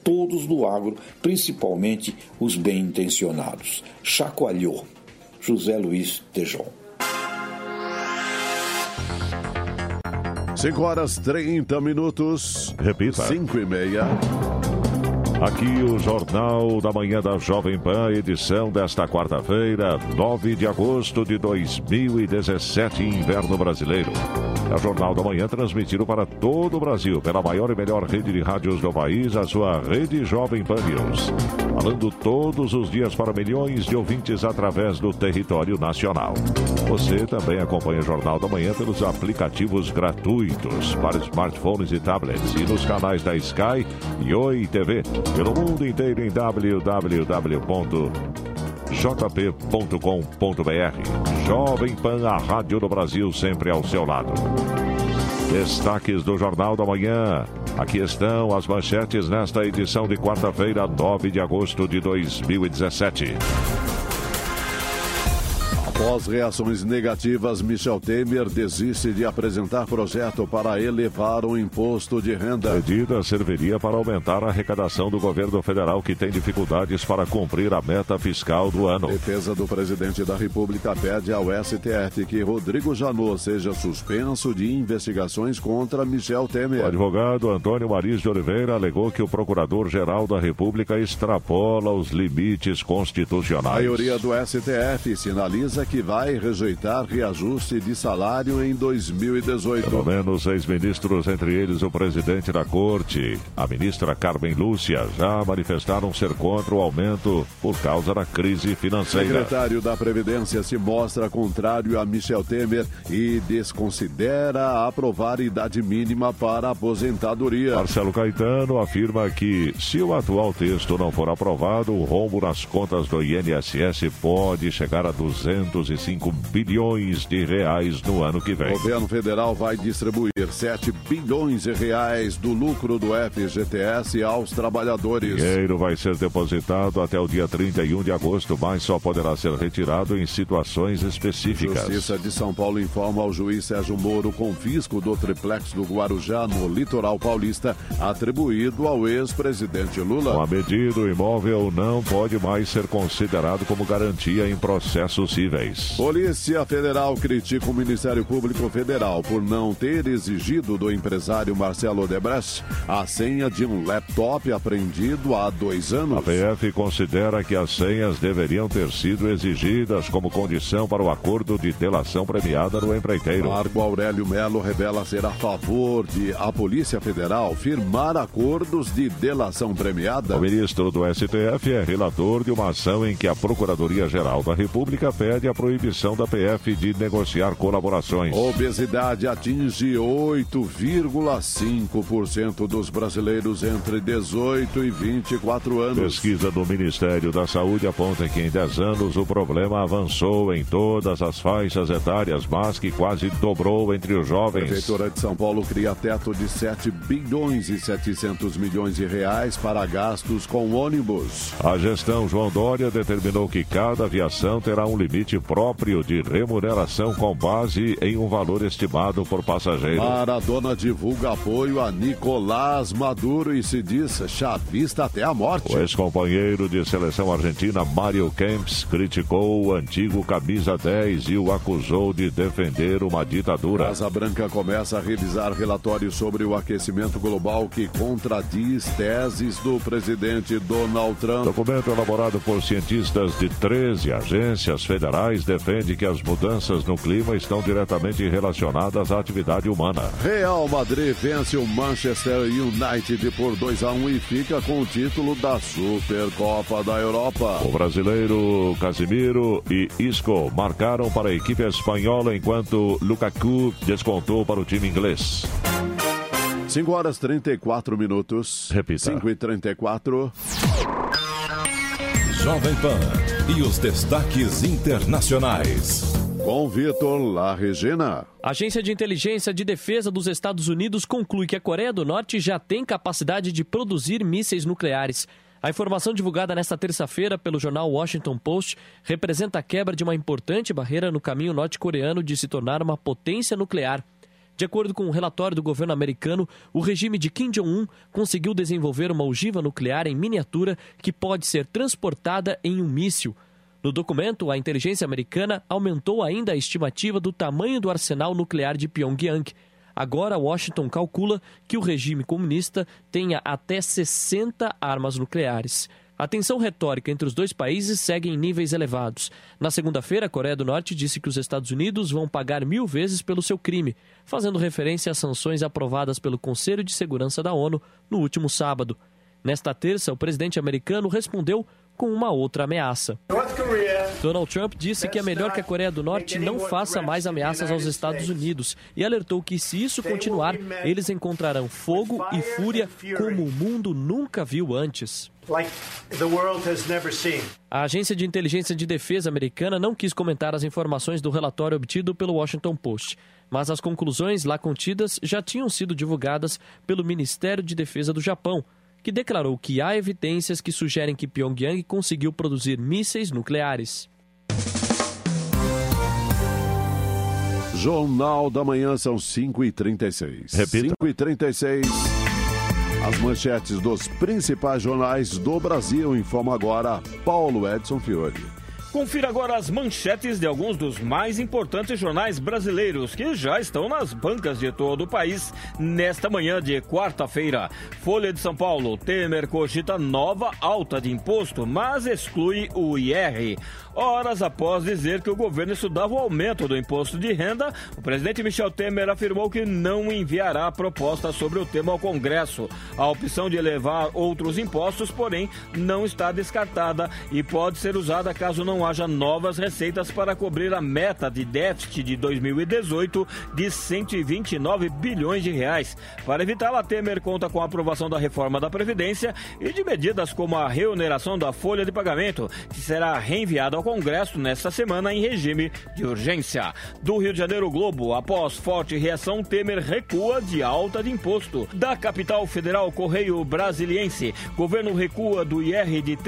do agro, principalmente os bem-intencionados. Chacoalhou. José Luiz Tejon. 5h30. Repita. 5h30. Aqui o Jornal da Manhã da Jovem Pan, edição desta quarta-feira, 9 de agosto de 2017, inverno brasileiro. É o Jornal da Manhã transmitido para todo o Brasil, pela maior e melhor rede de rádios do país, a sua rede Jovem Pan News. Falando todos os dias para milhões de ouvintes através do território nacional. Você também acompanha o Jornal da Manhã pelos aplicativos gratuitos para smartphones e tablets e nos canais da Sky e Oi TV. Pelo mundo inteiro em www.jp.com.br. Jovem Pan, a rádio do Brasil, sempre ao seu lado. Destaques do Jornal da Manhã. Aqui estão as manchetes nesta edição de quarta-feira, 9 de agosto de 2017. Após reações negativas, Michel Temer desiste de apresentar projeto para elevar o imposto de renda. A medida serviria para aumentar a arrecadação do governo federal, que tem dificuldades para cumprir a meta fiscal do ano. Defesa do presidente da República pede ao STF que Rodrigo Janot seja suspenso de investigações contra Michel Temer. O advogado Antônio Mariz de Oliveira alegou que o procurador-geral da República extrapola os limites constitucionais. A maioria do STF sinaliza que vai rejeitar reajuste de salário em 2018. Pelo menos 6 ministros, entre eles o presidente da Corte, a ministra Carmen Lúcia, já manifestaram ser contra o aumento por causa da crise financeira. O secretário da Previdência se mostra contrário a Michel Temer e desconsidera aprovar idade mínima para aposentadoria. Marcelo Caetano afirma que, se o atual texto não for aprovado, o rombo nas contas do INSS pode chegar a 200 205 bilhões de reais no ano que vem. O governo federal vai distribuir 7 bilhões de reais do lucro do FGTS aos trabalhadores. O dinheiro vai ser depositado até o dia 31 de agosto, mas só poderá ser retirado em situações específicas. Justiça de São Paulo informa ao juiz Sérgio Moro o confisco do triplex do Guarujá, no litoral paulista, atribuído ao ex-presidente Lula. Com a medida, o imóvel não pode mais ser considerado como garantia em processos cíveis. Polícia Federal critica o Ministério Público Federal por não ter exigido do empresário Marcelo Odebrecht a senha de um laptop apreendido há 2 anos. A PF considera que as senhas deveriam ter sido exigidas como condição para o acordo de delação premiada do empreiteiro. Marco Aurélio Melo revela ser a favor de a Polícia Federal firmar acordos de delação premiada. O ministro do STF é relator de uma ação em que a Procuradoria-Geral da República pede a proibição da PF de negociar colaborações. Obesidade atinge 8,5% dos brasileiros entre 18 e 24 anos. Pesquisa do Ministério da Saúde aponta que em 10 anos o problema avançou em todas as faixas etárias, mas que quase dobrou entre os jovens. A Prefeitura de São Paulo cria teto de 7 bilhões e 700 milhões de reais para gastos com ônibus. A gestão João Dória determinou que cada aviação terá um limite próprio de remuneração com base em um valor estimado por passageiro. Maradona divulga apoio a Nicolás Maduro e se diz chavista até a morte. O ex-companheiro de seleção argentina Mário Kempes criticou o antigo camisa 10 e o acusou de defender uma ditadura. Casa Branca começa a revisar relatórios sobre o aquecimento global que contradiz teses do presidente Donald Trump. Documento elaborado por cientistas de 13 agências federais defende que as mudanças no clima estão diretamente relacionadas à atividade humana. Real Madrid vence o Manchester United por 2-1 e fica com o título da Supercopa da Europa. O brasileiro Casimiro e Isco marcaram para a equipe espanhola, enquanto Lukaku descontou para o time inglês. 5h34. Repita. 5h34. Jovem Pan e os destaques internacionais. Com Vitor La Regina. A Agência de Inteligência de Defesa dos Estados Unidos conclui que a Coreia do Norte já tem capacidade de produzir mísseis nucleares. A informação divulgada nesta terça-feira pelo jornal Washington Post representa a quebra de uma importante barreira no caminho norte-coreano de se tornar uma potência nuclear. De acordo com um relatório do governo americano, o regime de Kim Jong-un conseguiu desenvolver uma ogiva nuclear em miniatura que pode ser transportada em um míssil. No documento, a inteligência americana aumentou ainda a estimativa do tamanho do arsenal nuclear de Pyongyang. Agora, Washington calcula que o regime comunista tenha até 60 armas nucleares. A tensão retórica entre os dois países segue em níveis elevados. Na segunda-feira, a Coreia do Norte disse que os Estados Unidos vão pagar 1000 vezes pelo seu crime, fazendo referência às sanções aprovadas pelo Conselho de Segurança da ONU no último sábado. Nesta terça, o presidente americano respondeu com uma outra ameaça. Donald Trump disse que é melhor que a Coreia do Norte não faça mais ameaças aos Estados Unidos e alertou que, se isso continuar, eles encontrarão fogo e fúria como o mundo nunca viu antes. A Agência de Inteligência de Defesa americana não quis comentar as informações do relatório obtido pelo Washington Post, mas as conclusões lá contidas já tinham sido divulgadas pelo Ministério de Defesa do Japão, que declarou que há evidências que sugerem que Pyongyang conseguiu produzir mísseis nucleares. Jornal da Manhã, são 5h36. Repita. 5h36. As manchetes dos principais jornais do Brasil, informa agora Paulo Edson Fiore. Confira agora as manchetes de alguns dos mais importantes jornais brasileiros que já estão nas bancas de todo o país nesta manhã de quarta-feira. Folha de São Paulo: Temer cogita nova alta de imposto, mas exclui o IR. Horas após dizer que o governo estudava o aumento do imposto de renda, o presidente Michel Temer afirmou que não enviará proposta sobre o tema ao Congresso. A opção de elevar outros impostos, porém, não está descartada e pode ser usada caso não não haja novas receitas para cobrir a meta de déficit de 2018 de 129 bilhões de reais. Para evitá-la, Temer conta com a aprovação da reforma da Previdência e de medidas como a reoneração da folha de pagamento, que será reenviada ao Congresso nesta semana em regime de urgência. Do Rio de Janeiro, Globo. Após forte reação, Temer recua de alta de imposto. Da capital federal, Correio Brasiliense. Governo recua do IR de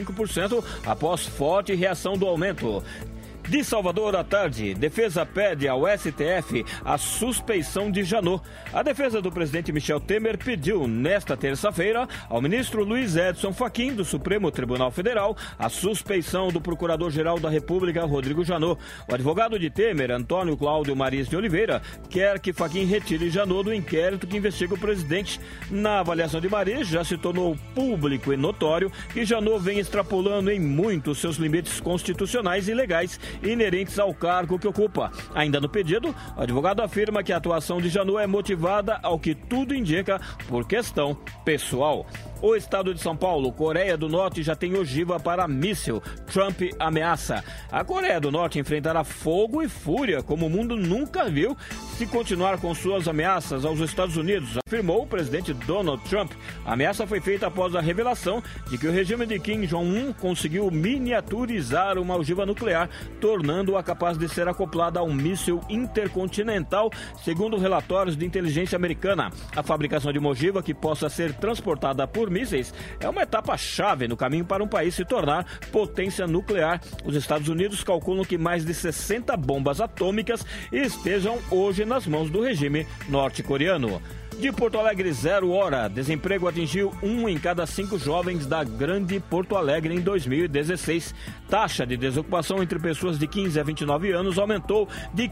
35% após forte reação do aumento. De Salvador, à tarde, defesa pede ao STF a suspeição de Janot. A defesa do presidente Michel Temer pediu, nesta terça-feira, ao ministro Luiz Edson Fachin, do Supremo Tribunal Federal, a suspeição do Procurador-Geral da República, Rodrigo Janot. O advogado de Temer, Antônio Cláudio Maris de Oliveira, quer que Fachin retire Janot do inquérito que investiga o presidente. Na avaliação de Maris, já se tornou público e notório que Janot vem extrapolando em muito seus limites constitucionais e legais inerentes ao cargo que ocupa. Ainda no pedido, o advogado afirma que a atuação de Janot é motivada, ao que tudo indica, por questão pessoal. O estado de São Paulo, Coreia do Norte já tem ogiva para míssil. Trump ameaça. A Coreia do Norte enfrentará fogo e fúria como o mundo nunca viu se continuar com suas ameaças aos Estados Unidos, afirmou o presidente Donald Trump. A ameaça foi feita após a revelação de que o regime de Kim Jong-un conseguiu miniaturizar uma ogiva nuclear, tornando-a capaz de ser acoplada a um míssil intercontinental, segundo relatórios de inteligência americana. A fabricação de uma ogiva que possa ser transportada por mísseis é uma etapa-chave no caminho para um país se tornar potência nuclear. Os Estados Unidos calculam que mais de 60 bombas atômicas estejam hoje nas mãos do regime norte-coreano. De Porto Alegre, 0 hora. Desemprego atingiu 1 em cada 5 jovens da Grande Porto Alegre em 2016. Taxa de desocupação entre pessoas de 15 a 29 anos aumentou de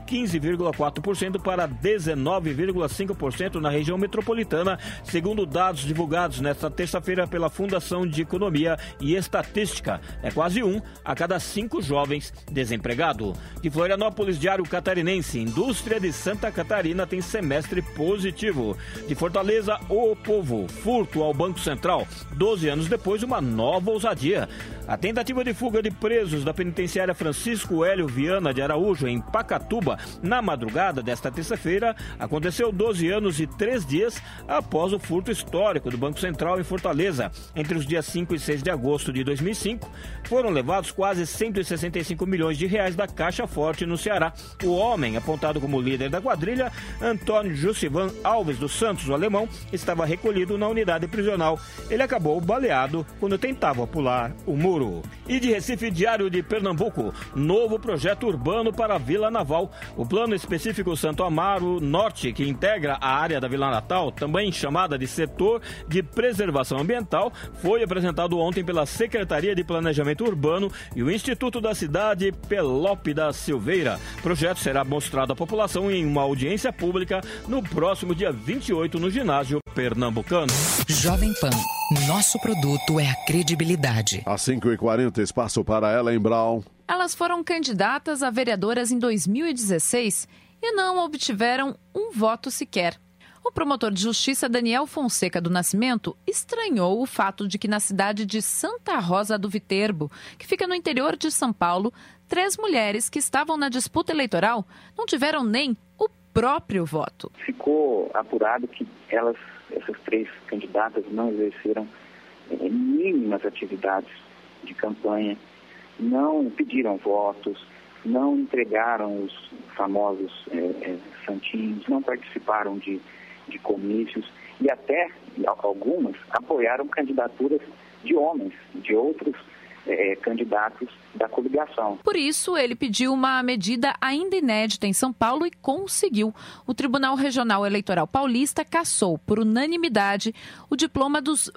15,4% para 19,5% na região metropolitana, segundo dados divulgados nesta terça-feira pela Fundação de Economia e Estatística. É quase 1 a cada 5 jovens desempregado. De Florianópolis, Diário Catarinense. Indústria de Santa Catarina tem semestre positivo. De Fortaleza, O Povo. Furto ao Banco Central. 12 anos depois, uma nova ousadia. A tentativa de fuga de presos da penitenciária Francisco Hélio Viana de Araújo, em Pacatuba, na madrugada desta terça-feira, aconteceu 12 anos e 3 dias após o furto histórico do Banco Central em Fortaleza. Entre os dias 5 e 6 de agosto de 2005, foram levados quase 165 milhões de reais da Caixa Forte no Ceará. O homem, apontado como líder da quadrilha, Antônio Jussivan Alves dos Santos, o alemão, estava recolhido na unidade prisional. Ele acabou baleado quando tentava pular o muro. E de Recife, Diário de Pernambuco. Novo projeto urbano para a Vila Naval. O plano específico Santo Amaro Norte, que integra a área da Vila Natal, também chamada de Setor de Preservação Ambiental, foi apresentado ontem pela Secretaria de Planejamento Urbano e o Instituto da Cidade Pelope da Silveira. O projeto será mostrado à população em uma audiência pública no próximo dia 28 no ginásio pernambucano. Jovem Pan, nosso produto é a credibilidade. Às 5h40, espaço para Ellen Brown. Elas foram candidatas a vereadoras em 2016 e não obtiveram um voto sequer. O promotor de justiça Daniel Fonseca do Nascimento estranhou o fato de que na cidade de Santa Rosa do Viterbo, que fica no interior de São Paulo, 3 mulheres que estavam na disputa eleitoral não tiveram nem o próprio voto. Ficou apurado que essas 3 candidatas não exerceram mínimas atividades de campanha, não pediram votos, não entregaram os famosos santinhos, não participaram de comícios e até algumas apoiaram candidaturas de homens, de outros candidatos da coligação. Por isso, ele pediu uma medida ainda inédita em São Paulo e conseguiu. O Tribunal Regional Eleitoral Paulista cassou, por unanimidade, o diploma dos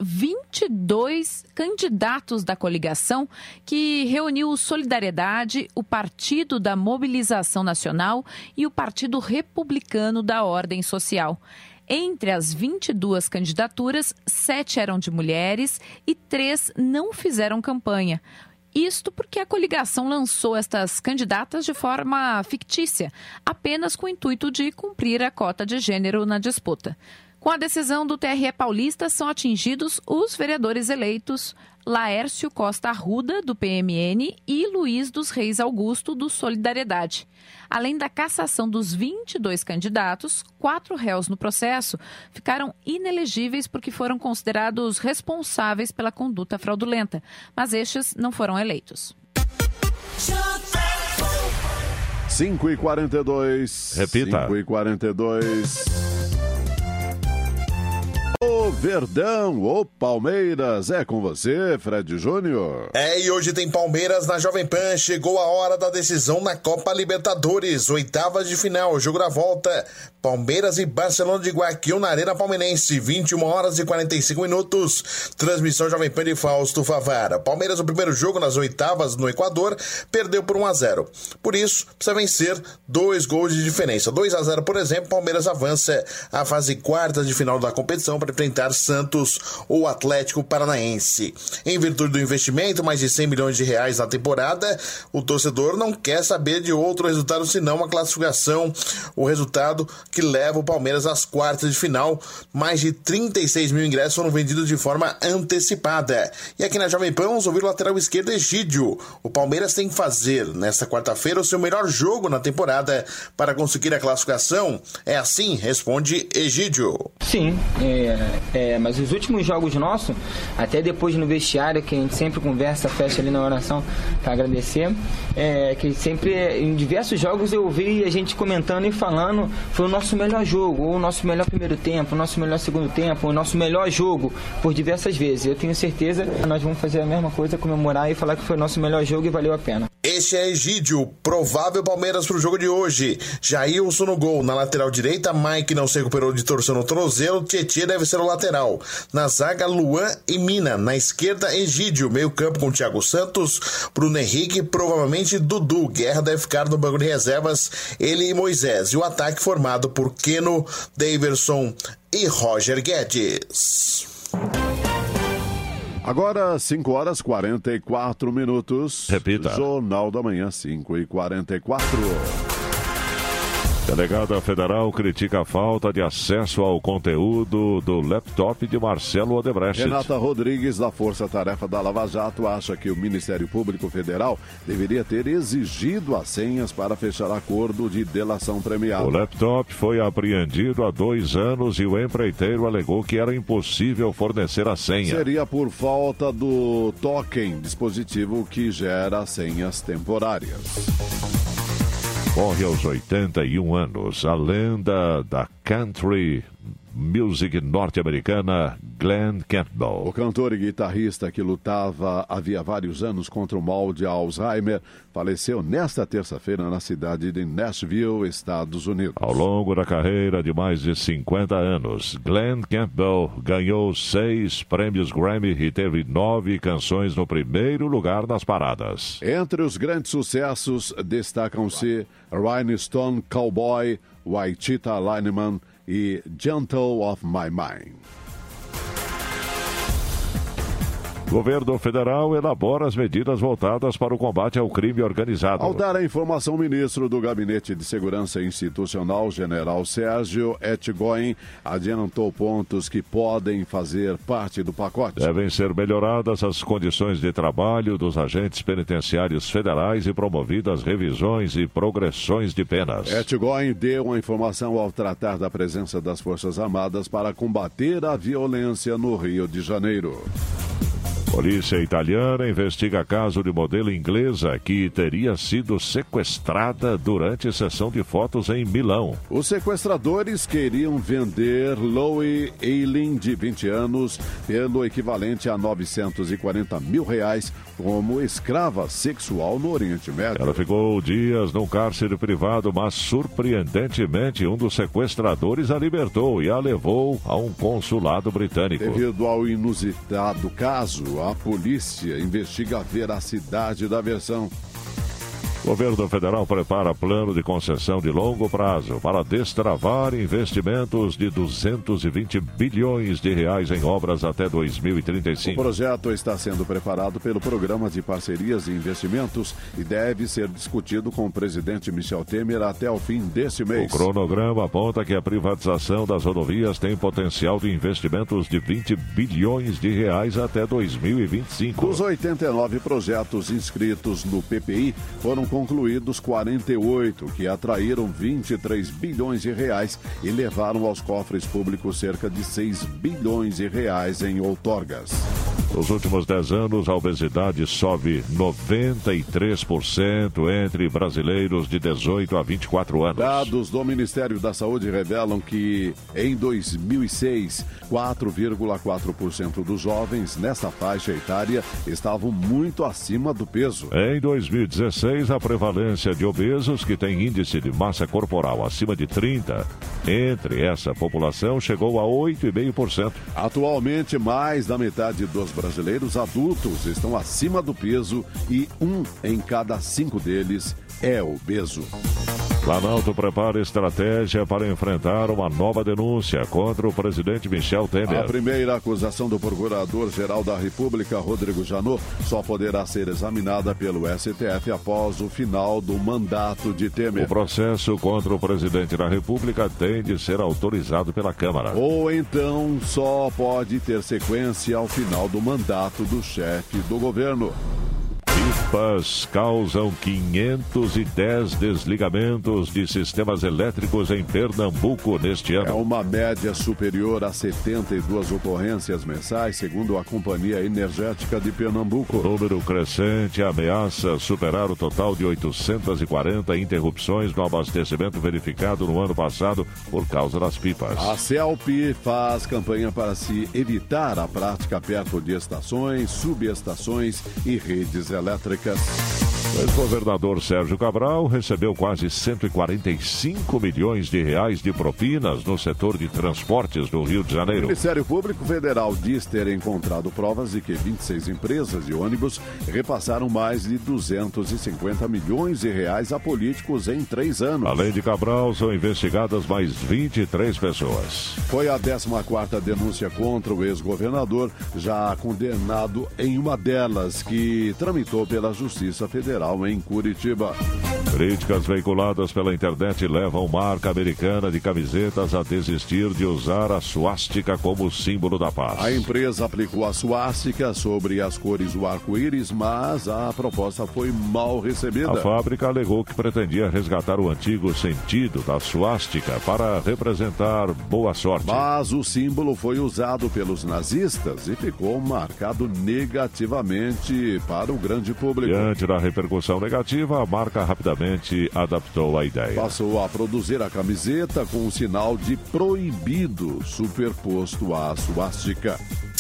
22 candidatos da coligação, que reuniu o Solidariedade, o Partido da Mobilização Nacional e o Partido Republicano da Ordem Social. Entre as 22 candidaturas, 7 eram de mulheres e 3 não fizeram campanha. Isto porque a coligação lançou estas candidatas de forma fictícia, apenas com o intuito de cumprir a cota de gênero na disputa. Com a decisão do TRE paulista, são atingidos os vereadores eleitos Laércio Costa Arruda, do PMN, e Luiz dos Reis Augusto, do Solidariedade. Além da cassação dos 22 candidatos, 4 réus no processo ficaram inelegíveis porque foram considerados responsáveis pela conduta fraudulenta, mas estes não foram eleitos. 5h42. Repita. 5h42. O Verdão, o Palmeiras, é com você, Fred Júnior. E hoje tem Palmeiras na Jovem Pan. Chegou a hora da decisão na Copa Libertadores, oitavas de final, jogo da volta. Palmeiras e Barcelona de Guayaquil na Arena Palmeirense, 21h45. Transmissão Jovem Pan de Fausto Favara. Palmeiras, o primeiro jogo nas oitavas no Equador, perdeu por 1-0. Por isso, precisa vencer 2 gols de diferença. 2-0, por exemplo, Palmeiras avança à fase quartas de final da competição para enfrentar Santos ou Atlético Paranaense. Em virtude do investimento, mais de 100 milhões de reais na temporada, o torcedor não quer saber de outro resultado senão a classificação, o resultado que leva o Palmeiras às quartas de final. Mais de 36 mil ingressos foram vendidos de forma antecipada. E aqui na Jovem Pan, vamos ouvir o lateral esquerdo Egídio. O Palmeiras tem que fazer, nesta quarta-feira, o seu melhor jogo na temporada para conseguir a classificação. É assim? Responde Egídio. Sim, mas os últimos jogos nossos, até depois no vestiário, que a gente sempre conversa, fecha ali na oração para agradecer, que sempre, em diversos jogos eu vi a gente comentando e falando, foi o nosso melhor jogo, ou o nosso melhor primeiro tempo, o nosso melhor segundo tempo, o nosso melhor jogo, por diversas vezes. Eu tenho certeza que nós vamos fazer a mesma coisa, comemorar e falar que foi o nosso melhor jogo e valeu a pena. Este é Egídio, provável Palmeiras para o jogo de hoje. Jailson no gol, na lateral direita, Mike não se recuperou de torção no tornozelo, Tietê deve ser o lateral. Na zaga, Luan e Mina. Na esquerda, Egídio. Meio campo com Thiago Santos, Bruno Henrique, provavelmente Dudu. Guerra deve ficar no banco de reservas, ele e Moisés. E o ataque formado por Keno, Daverson e Roger Guedes. Agora, 5h44. Repita. Jornal da Manhã, 5h44. Delegada Federal critica a falta de acesso ao conteúdo do laptop de Marcelo Odebrecht. Renata Rodrigues, da Força Tarefa da Lava Jato, acha que o Ministério Público Federal deveria ter exigido as senhas para fechar acordo de delação premiada. O laptop foi apreendido há 2 anos e o empreiteiro alegou que era impossível fornecer a senha. Seria por falta do token, dispositivo que gera senhas temporárias. Morre aos 81 anos a lenda da country music norte-americana Glenn Campbell. O cantor e guitarrista que lutava havia vários anos contra o mal de Alzheimer faleceu nesta terça-feira na cidade de Nashville, Estados Unidos. Ao longo da carreira de mais de 50 anos, Glenn Campbell ganhou 6 prêmios Grammy e teve 9 canções no primeiro lugar nas paradas. Entre os grandes sucessos destacam-se Rhinestone Stone Cowboy, Wichita Lineman e Gentle of My Mind. O governo federal elabora as medidas voltadas para o combate ao crime organizado. Ao dar a informação, o ministro do Gabinete de Segurança Institucional, general Sérgio Etgoin, adiantou pontos que podem fazer parte do pacote. Devem ser melhoradas as condições de trabalho dos agentes penitenciários federais e promovidas revisões e progressões de penas. Etgoin deu a informação ao tratar da presença das Forças Armadas para combater a violência no Rio de Janeiro. Polícia italiana investiga caso de modelo inglesa que teria sido sequestrada durante sessão de fotos em Milão. Os sequestradores queriam vender Loie Eileen, de 20 anos, pelo equivalente a R$940 mil como escrava sexual no Oriente Médio. Ela ficou dias num cárcere privado, mas surpreendentemente um dos sequestradores a libertou e a levou a um consulado britânico. Devido ao inusitado caso, a polícia investiga a veracidade da versão. O governo federal prepara plano de concessão de longo prazo para destravar investimentos de 220 bilhões de reais em obras até 2035. O projeto está sendo preparado pelo Programa de Parcerias e Investimentos e deve ser discutido com o presidente Michel Temer até o fim deste mês. O cronograma aponta que a privatização das rodovias tem potencial de investimentos de 20 bilhões de reais até 2025. Dos 89 projetos inscritos no PPI, foram concluídos 48, que atraíram 23 bilhões de reais e levaram aos cofres públicos cerca de 6 bilhões de reais em outorgas. Nos últimos 10 anos, a obesidade sobe 93% entre brasileiros de 18 a 24 anos. Dados do Ministério da Saúde revelam que, em 2006, 4,4% dos jovens nessa faixa etária estavam muito acima do peso. Em 2016, a prevalência de obesos que têm índice de massa corporal acima de 30, entre essa população, chegou a 8,5%. Atualmente, mais da metade dos brasileiros adultos estão acima do peso e 1 em cada 5 deles é obeso. Planalto prepara estratégia para enfrentar uma nova denúncia contra o presidente Michel Temer. A primeira acusação do Procurador-Geral da República, Rodrigo Janot, só poderá ser examinada pelo STF após o final do mandato de Temer. O processo contra o presidente da República tem de ser autorizado pela Câmara. Ou então só pode ter sequência ao final do mandato do chefe do governo. Pipas causam 510 desligamentos de sistemas elétricos em Pernambuco neste ano. É uma média superior a 72 ocorrências mensais, segundo a Companhia Energética de Pernambuco. O número crescente ameaça superar o total de 840 interrupções no abastecimento verificado no ano passado por causa das pipas. A CELP faz campanha para se evitar a prática perto de estações, subestações e redes elétricas. O ex-governador Sérgio Cabral recebeu quase 145 milhões de reais de propinas no setor de transportes do Rio de Janeiro. O Ministério Público Federal diz ter encontrado provas de que 26 empresas de ônibus repassaram mais de 250 milhões de reais a políticos em 3 anos. Além de Cabral, são investigadas mais 23 pessoas. Foi a 14ª denúncia contra o ex-governador, já condenado em uma delas, que tramitou pela Justiça Federal em Curitiba. Críticas veiculadas pela internet levam marca americana de camisetas a desistir de usar a suástica como símbolo da paz. A empresa aplicou a suástica sobre as cores do arco-íris, mas a proposta foi mal recebida. A fábrica alegou que pretendia resgatar o antigo sentido da suástica para representar boa sorte. Mas o símbolo foi usado pelos nazistas e ficou marcado negativamente para o grande público. Diante da repercussão negativa, a marca rapidamente adaptou a ideia. Passou a produzir a camiseta com um sinal de proibido superposto à suástica.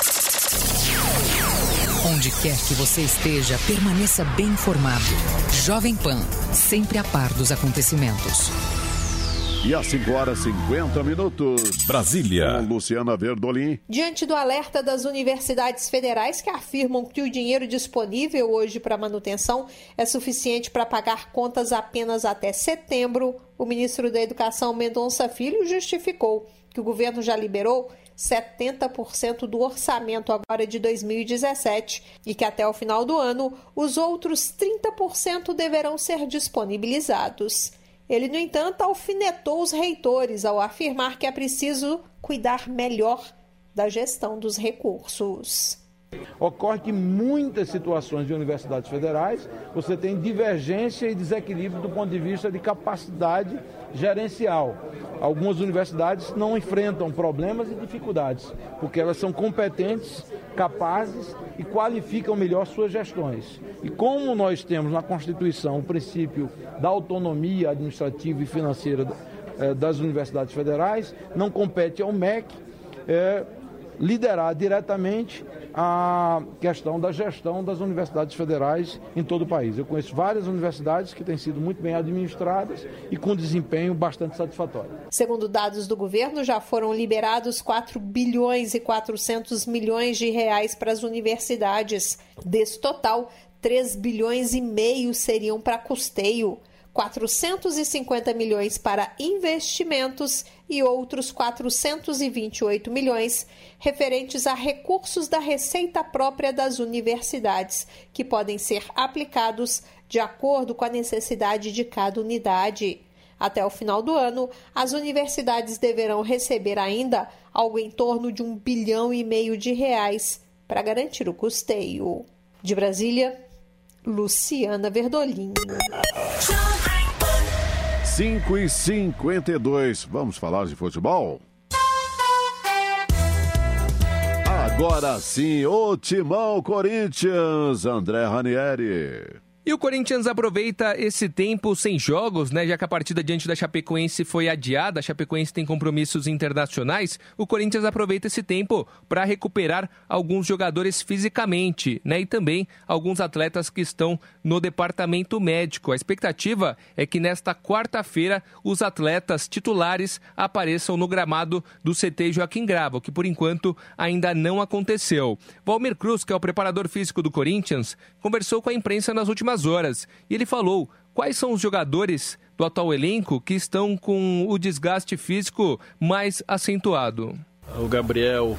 Onde quer que você esteja, permaneça bem informado. Jovem Pan, sempre a par dos acontecimentos. E às 5h50. Brasília. Com Luciana Verdolim. Diante do alerta das universidades federais que afirmam que o dinheiro disponível hoje para manutenção é suficiente para pagar contas apenas até setembro, o ministro da Educação, Mendonça Filho, justificou que o governo já liberou 70% do orçamento agora de 2017 e que até o final do ano os outros 30% deverão ser disponibilizados. Ele, no entanto, alfinetou os reitores ao afirmar que é preciso cuidar melhor da gestão dos recursos. Ocorre que em muitas situações de universidades federais você tem divergência e desequilíbrio do ponto de vista de capacidade gerencial. Algumas universidades não enfrentam problemas e dificuldades, porque elas são competentes, capazes e qualificam melhor suas gestões. E como nós temos na Constituição o princípio da autonomia administrativa e financeira das universidades federais, não compete ao MEC liderar diretamente a questão da gestão das universidades federais em todo o país. Eu conheço várias universidades que têm sido muito bem administradas e com desempenho bastante satisfatório. Segundo dados do governo, já foram liberados 4 bilhões e 400 milhões de reais para as universidades. Desse total, 3 bilhões e meio seriam para custeio, 450 milhões para investimentos e outros 428 milhões referentes a recursos da receita própria das universidades, que podem ser aplicados de acordo com a necessidade de cada unidade. Até o final do ano, as universidades deverão receber ainda algo em torno de 1,5 bilhão de reais para garantir o custeio. De Brasília, Luciana Verdolim. 5h52. Vamos falar de futebol? Agora sim, o Timão Corinthians, André Ranieri. E o Corinthians aproveita esse tempo sem jogos, né? Já que a partida diante da Chapecoense foi adiada, a Chapecoense tem compromissos internacionais, o Corinthians aproveita esse tempo para recuperar alguns jogadores fisicamente, né? E também alguns atletas que estão no departamento médico. A expectativa é que nesta quarta-feira os atletas titulares apareçam no gramado do CT Joaquim Grava, que por enquanto ainda não aconteceu. Valmir Cruz, que é o preparador físico do Corinthians, conversou com a imprensa nas últimas horas e ele falou quais são os jogadores do atual elenco que estão com o desgaste físico mais acentuado. O Gabriel,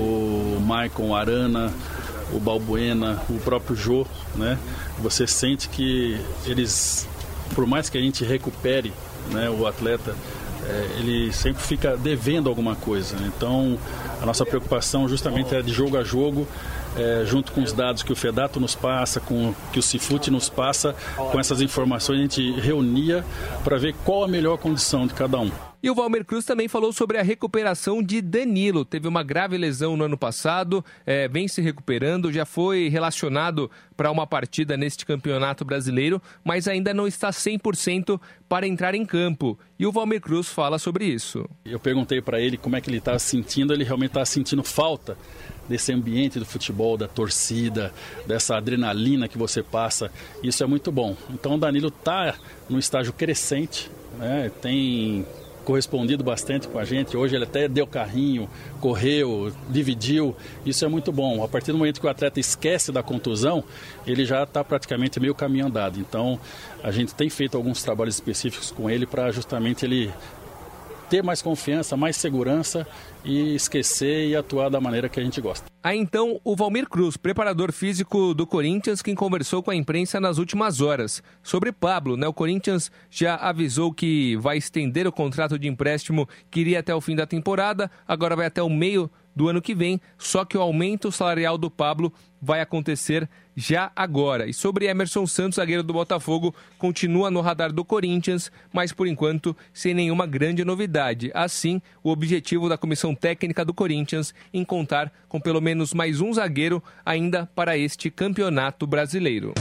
o Maicon, o Arana, o Balbuena, o próprio Jô, né? Você sente que eles, por mais que a gente recupere, né, o atleta, ele sempre fica devendo alguma coisa. Então, a nossa preocupação justamente é de jogo a jogo, junto com os dados que o Fedato nos passa, com que o Cifute nos passa, com essas informações a gente reunia para ver qual a melhor condição de cada um. E o Valmir Cruz também falou sobre a recuperação de Danilo. Teve uma grave lesão no ano passado, vem se recuperando, já foi relacionado para uma partida neste campeonato brasileiro, mas ainda não está 100% para entrar em campo. E o Valmir Cruz fala sobre isso. Eu perguntei para ele como é que ele estava sentindo, ele realmente estava sentindo falta desse ambiente do futebol, da torcida, dessa adrenalina que você passa. Isso é muito bom. Então o Danilo está num estágio crescente, né? Tem correspondido bastante com a gente. Hoje ele até deu carrinho, correu, dividiu. Isso é muito bom. A partir do momento que o atleta esquece da contusão, ele já está praticamente meio caminho andado. Então a gente tem feito alguns trabalhos específicos com ele para justamente ele ter mais confiança, mais segurança e esquecer e atuar da maneira que a gente gosta. Aí então o Valmir Cruz, preparador físico do Corinthians, quem conversou com a imprensa nas últimas horas. Sobre Pablo, né? O Corinthians já avisou que vai estender o contrato de empréstimo que iria até o fim da temporada, agora vai até o meio do ano que vem, só que o aumento salarial do Pablo vai acontecer já agora. E sobre Emerson Santos, zagueiro do Botafogo, continua no radar do Corinthians, mas por enquanto sem nenhuma grande novidade. Assim, o objetivo da comissão técnica do Corinthians em contar com pelo menos mais um zagueiro ainda para este campeonato brasileiro.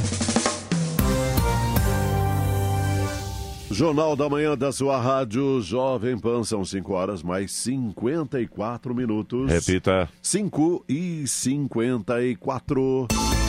Jornal da Manhã da sua rádio Jovem Pan, são 5 horas mais 54 minutos. Repita. 5h54.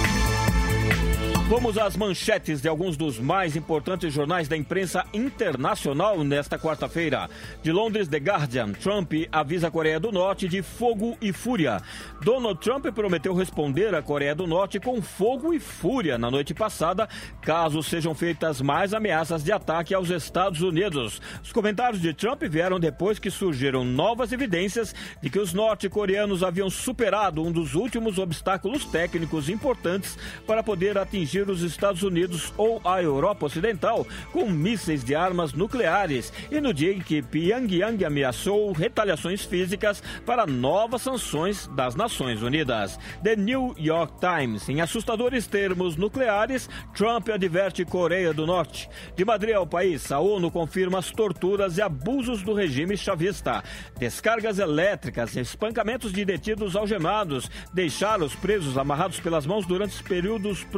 Vamos às manchetes de alguns dos mais importantes jornais da imprensa internacional nesta quarta-feira. De Londres, The Guardian, Trump avisa a Coreia do Norte de fogo e fúria. Donald Trump prometeu responder à Coreia do Norte com fogo e fúria na noite passada, caso sejam feitas mais ameaças de ataque aos Estados Unidos. Os comentários de Trump vieram depois que surgiram novas evidências de que os norte-coreanos haviam superado um dos últimos obstáculos técnicos importantes para poder atingir os Estados Unidos ou a Europa Ocidental com mísseis de armas nucleares e no dia em que Pyongyang ameaçou retaliações físicas para novas sanções das Nações Unidas. The New York Times, em assustadores termos nucleares, Trump adverte Coreia do Norte. De Madrid ao país, a ONU confirma as torturas e abusos do regime chavista. Descargas elétricas e espancamentos de detidos algemados deixaram os presos amarrados pelas mãos durante períodos prolongados.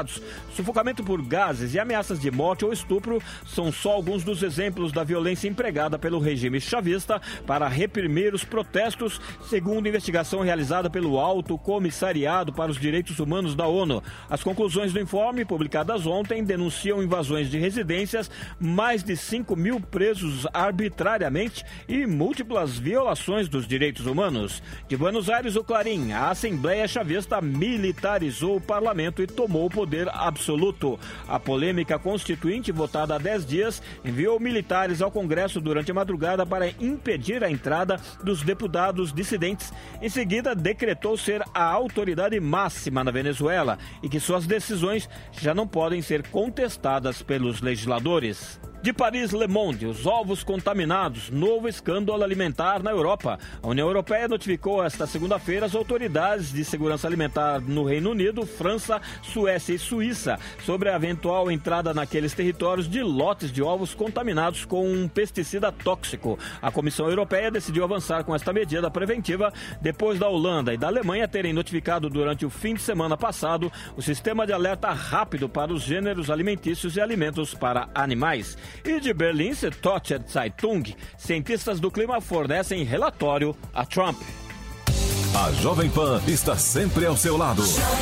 condenados. Sufocamento por gases e ameaças de morte ou estupro são só alguns dos exemplos da violência empregada pelo regime chavista para reprimir os protestos, segundo investigação realizada pelo Alto Comissariado para os Direitos Humanos da ONU. As conclusões do informe, publicadas ontem, denunciam invasões de residências, mais de 5 mil presos arbitrariamente e múltiplas violações dos direitos humanos. De Buenos Aires, o Clarim: a Assembleia Chavista militarizou o parlamento e tomou o poder absoluto. A polêmica constituinte, votada há 10 dias, enviou militares ao Congresso durante a madrugada para impedir a entrada dos deputados dissidentes. Em seguida, decretou ser a autoridade máxima na Venezuela e que suas decisões já não podem ser contestadas pelos legisladores. De Paris, Le Monde: os ovos contaminados, novo escândalo alimentar na Europa. A União Europeia notificou esta segunda-feira as autoridades de segurança alimentar no Reino Unido, França, Suécia e Suíça sobre a eventual entrada naqueles territórios de lotes de ovos contaminados com um pesticida tóxico. A Comissão Europeia decidiu avançar com esta medida preventiva depois da Holanda e da Alemanha terem notificado durante o fim de semana passado o sistema de alerta rápido para os gêneros alimentícios e alimentos para animais. E de Berlim, Süddeutsche Zeitung: cientistas do clima fornecem relatório a Trump. A Jovem Pan está sempre ao seu lado.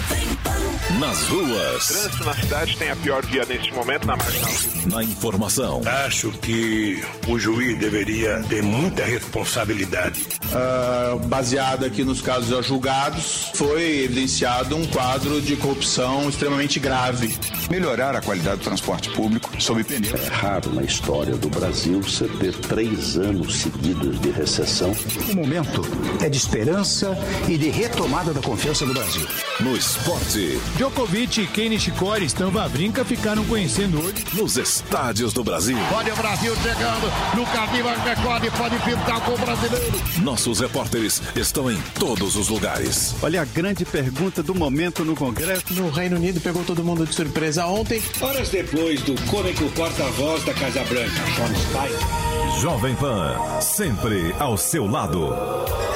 Nas ruas. Trânsito na cidade tem a pior via neste momento, na Marginal. Na informação. Acho que o juiz deveria ter muita responsabilidade. Baseado aqui nos casos já julgados, foi evidenciado um quadro de corrupção extremamente grave. Melhorar a qualidade do transporte público sob pneu. É raro na história do Brasil você ter 3 anos seguidos de recessão. O momento é de esperança e de retomada da confiança do Brasil. No esporte. Djokovic e Kei Nishikori estão Wawrinka ficaram conhecendo hoje. Nos estádios do Brasil. Olha o Brasil chegando, Lucas Lima pode pintar com o brasileiro. Nossos repórteres estão em todos os lugares. Olha a grande pergunta do momento no Congresso. No Reino Unido pegou todo mundo de surpresa ontem. Horas depois do cômico porta-voz da Casa Branca, Sean Spicer. Jovem Pan, sempre ao seu lado.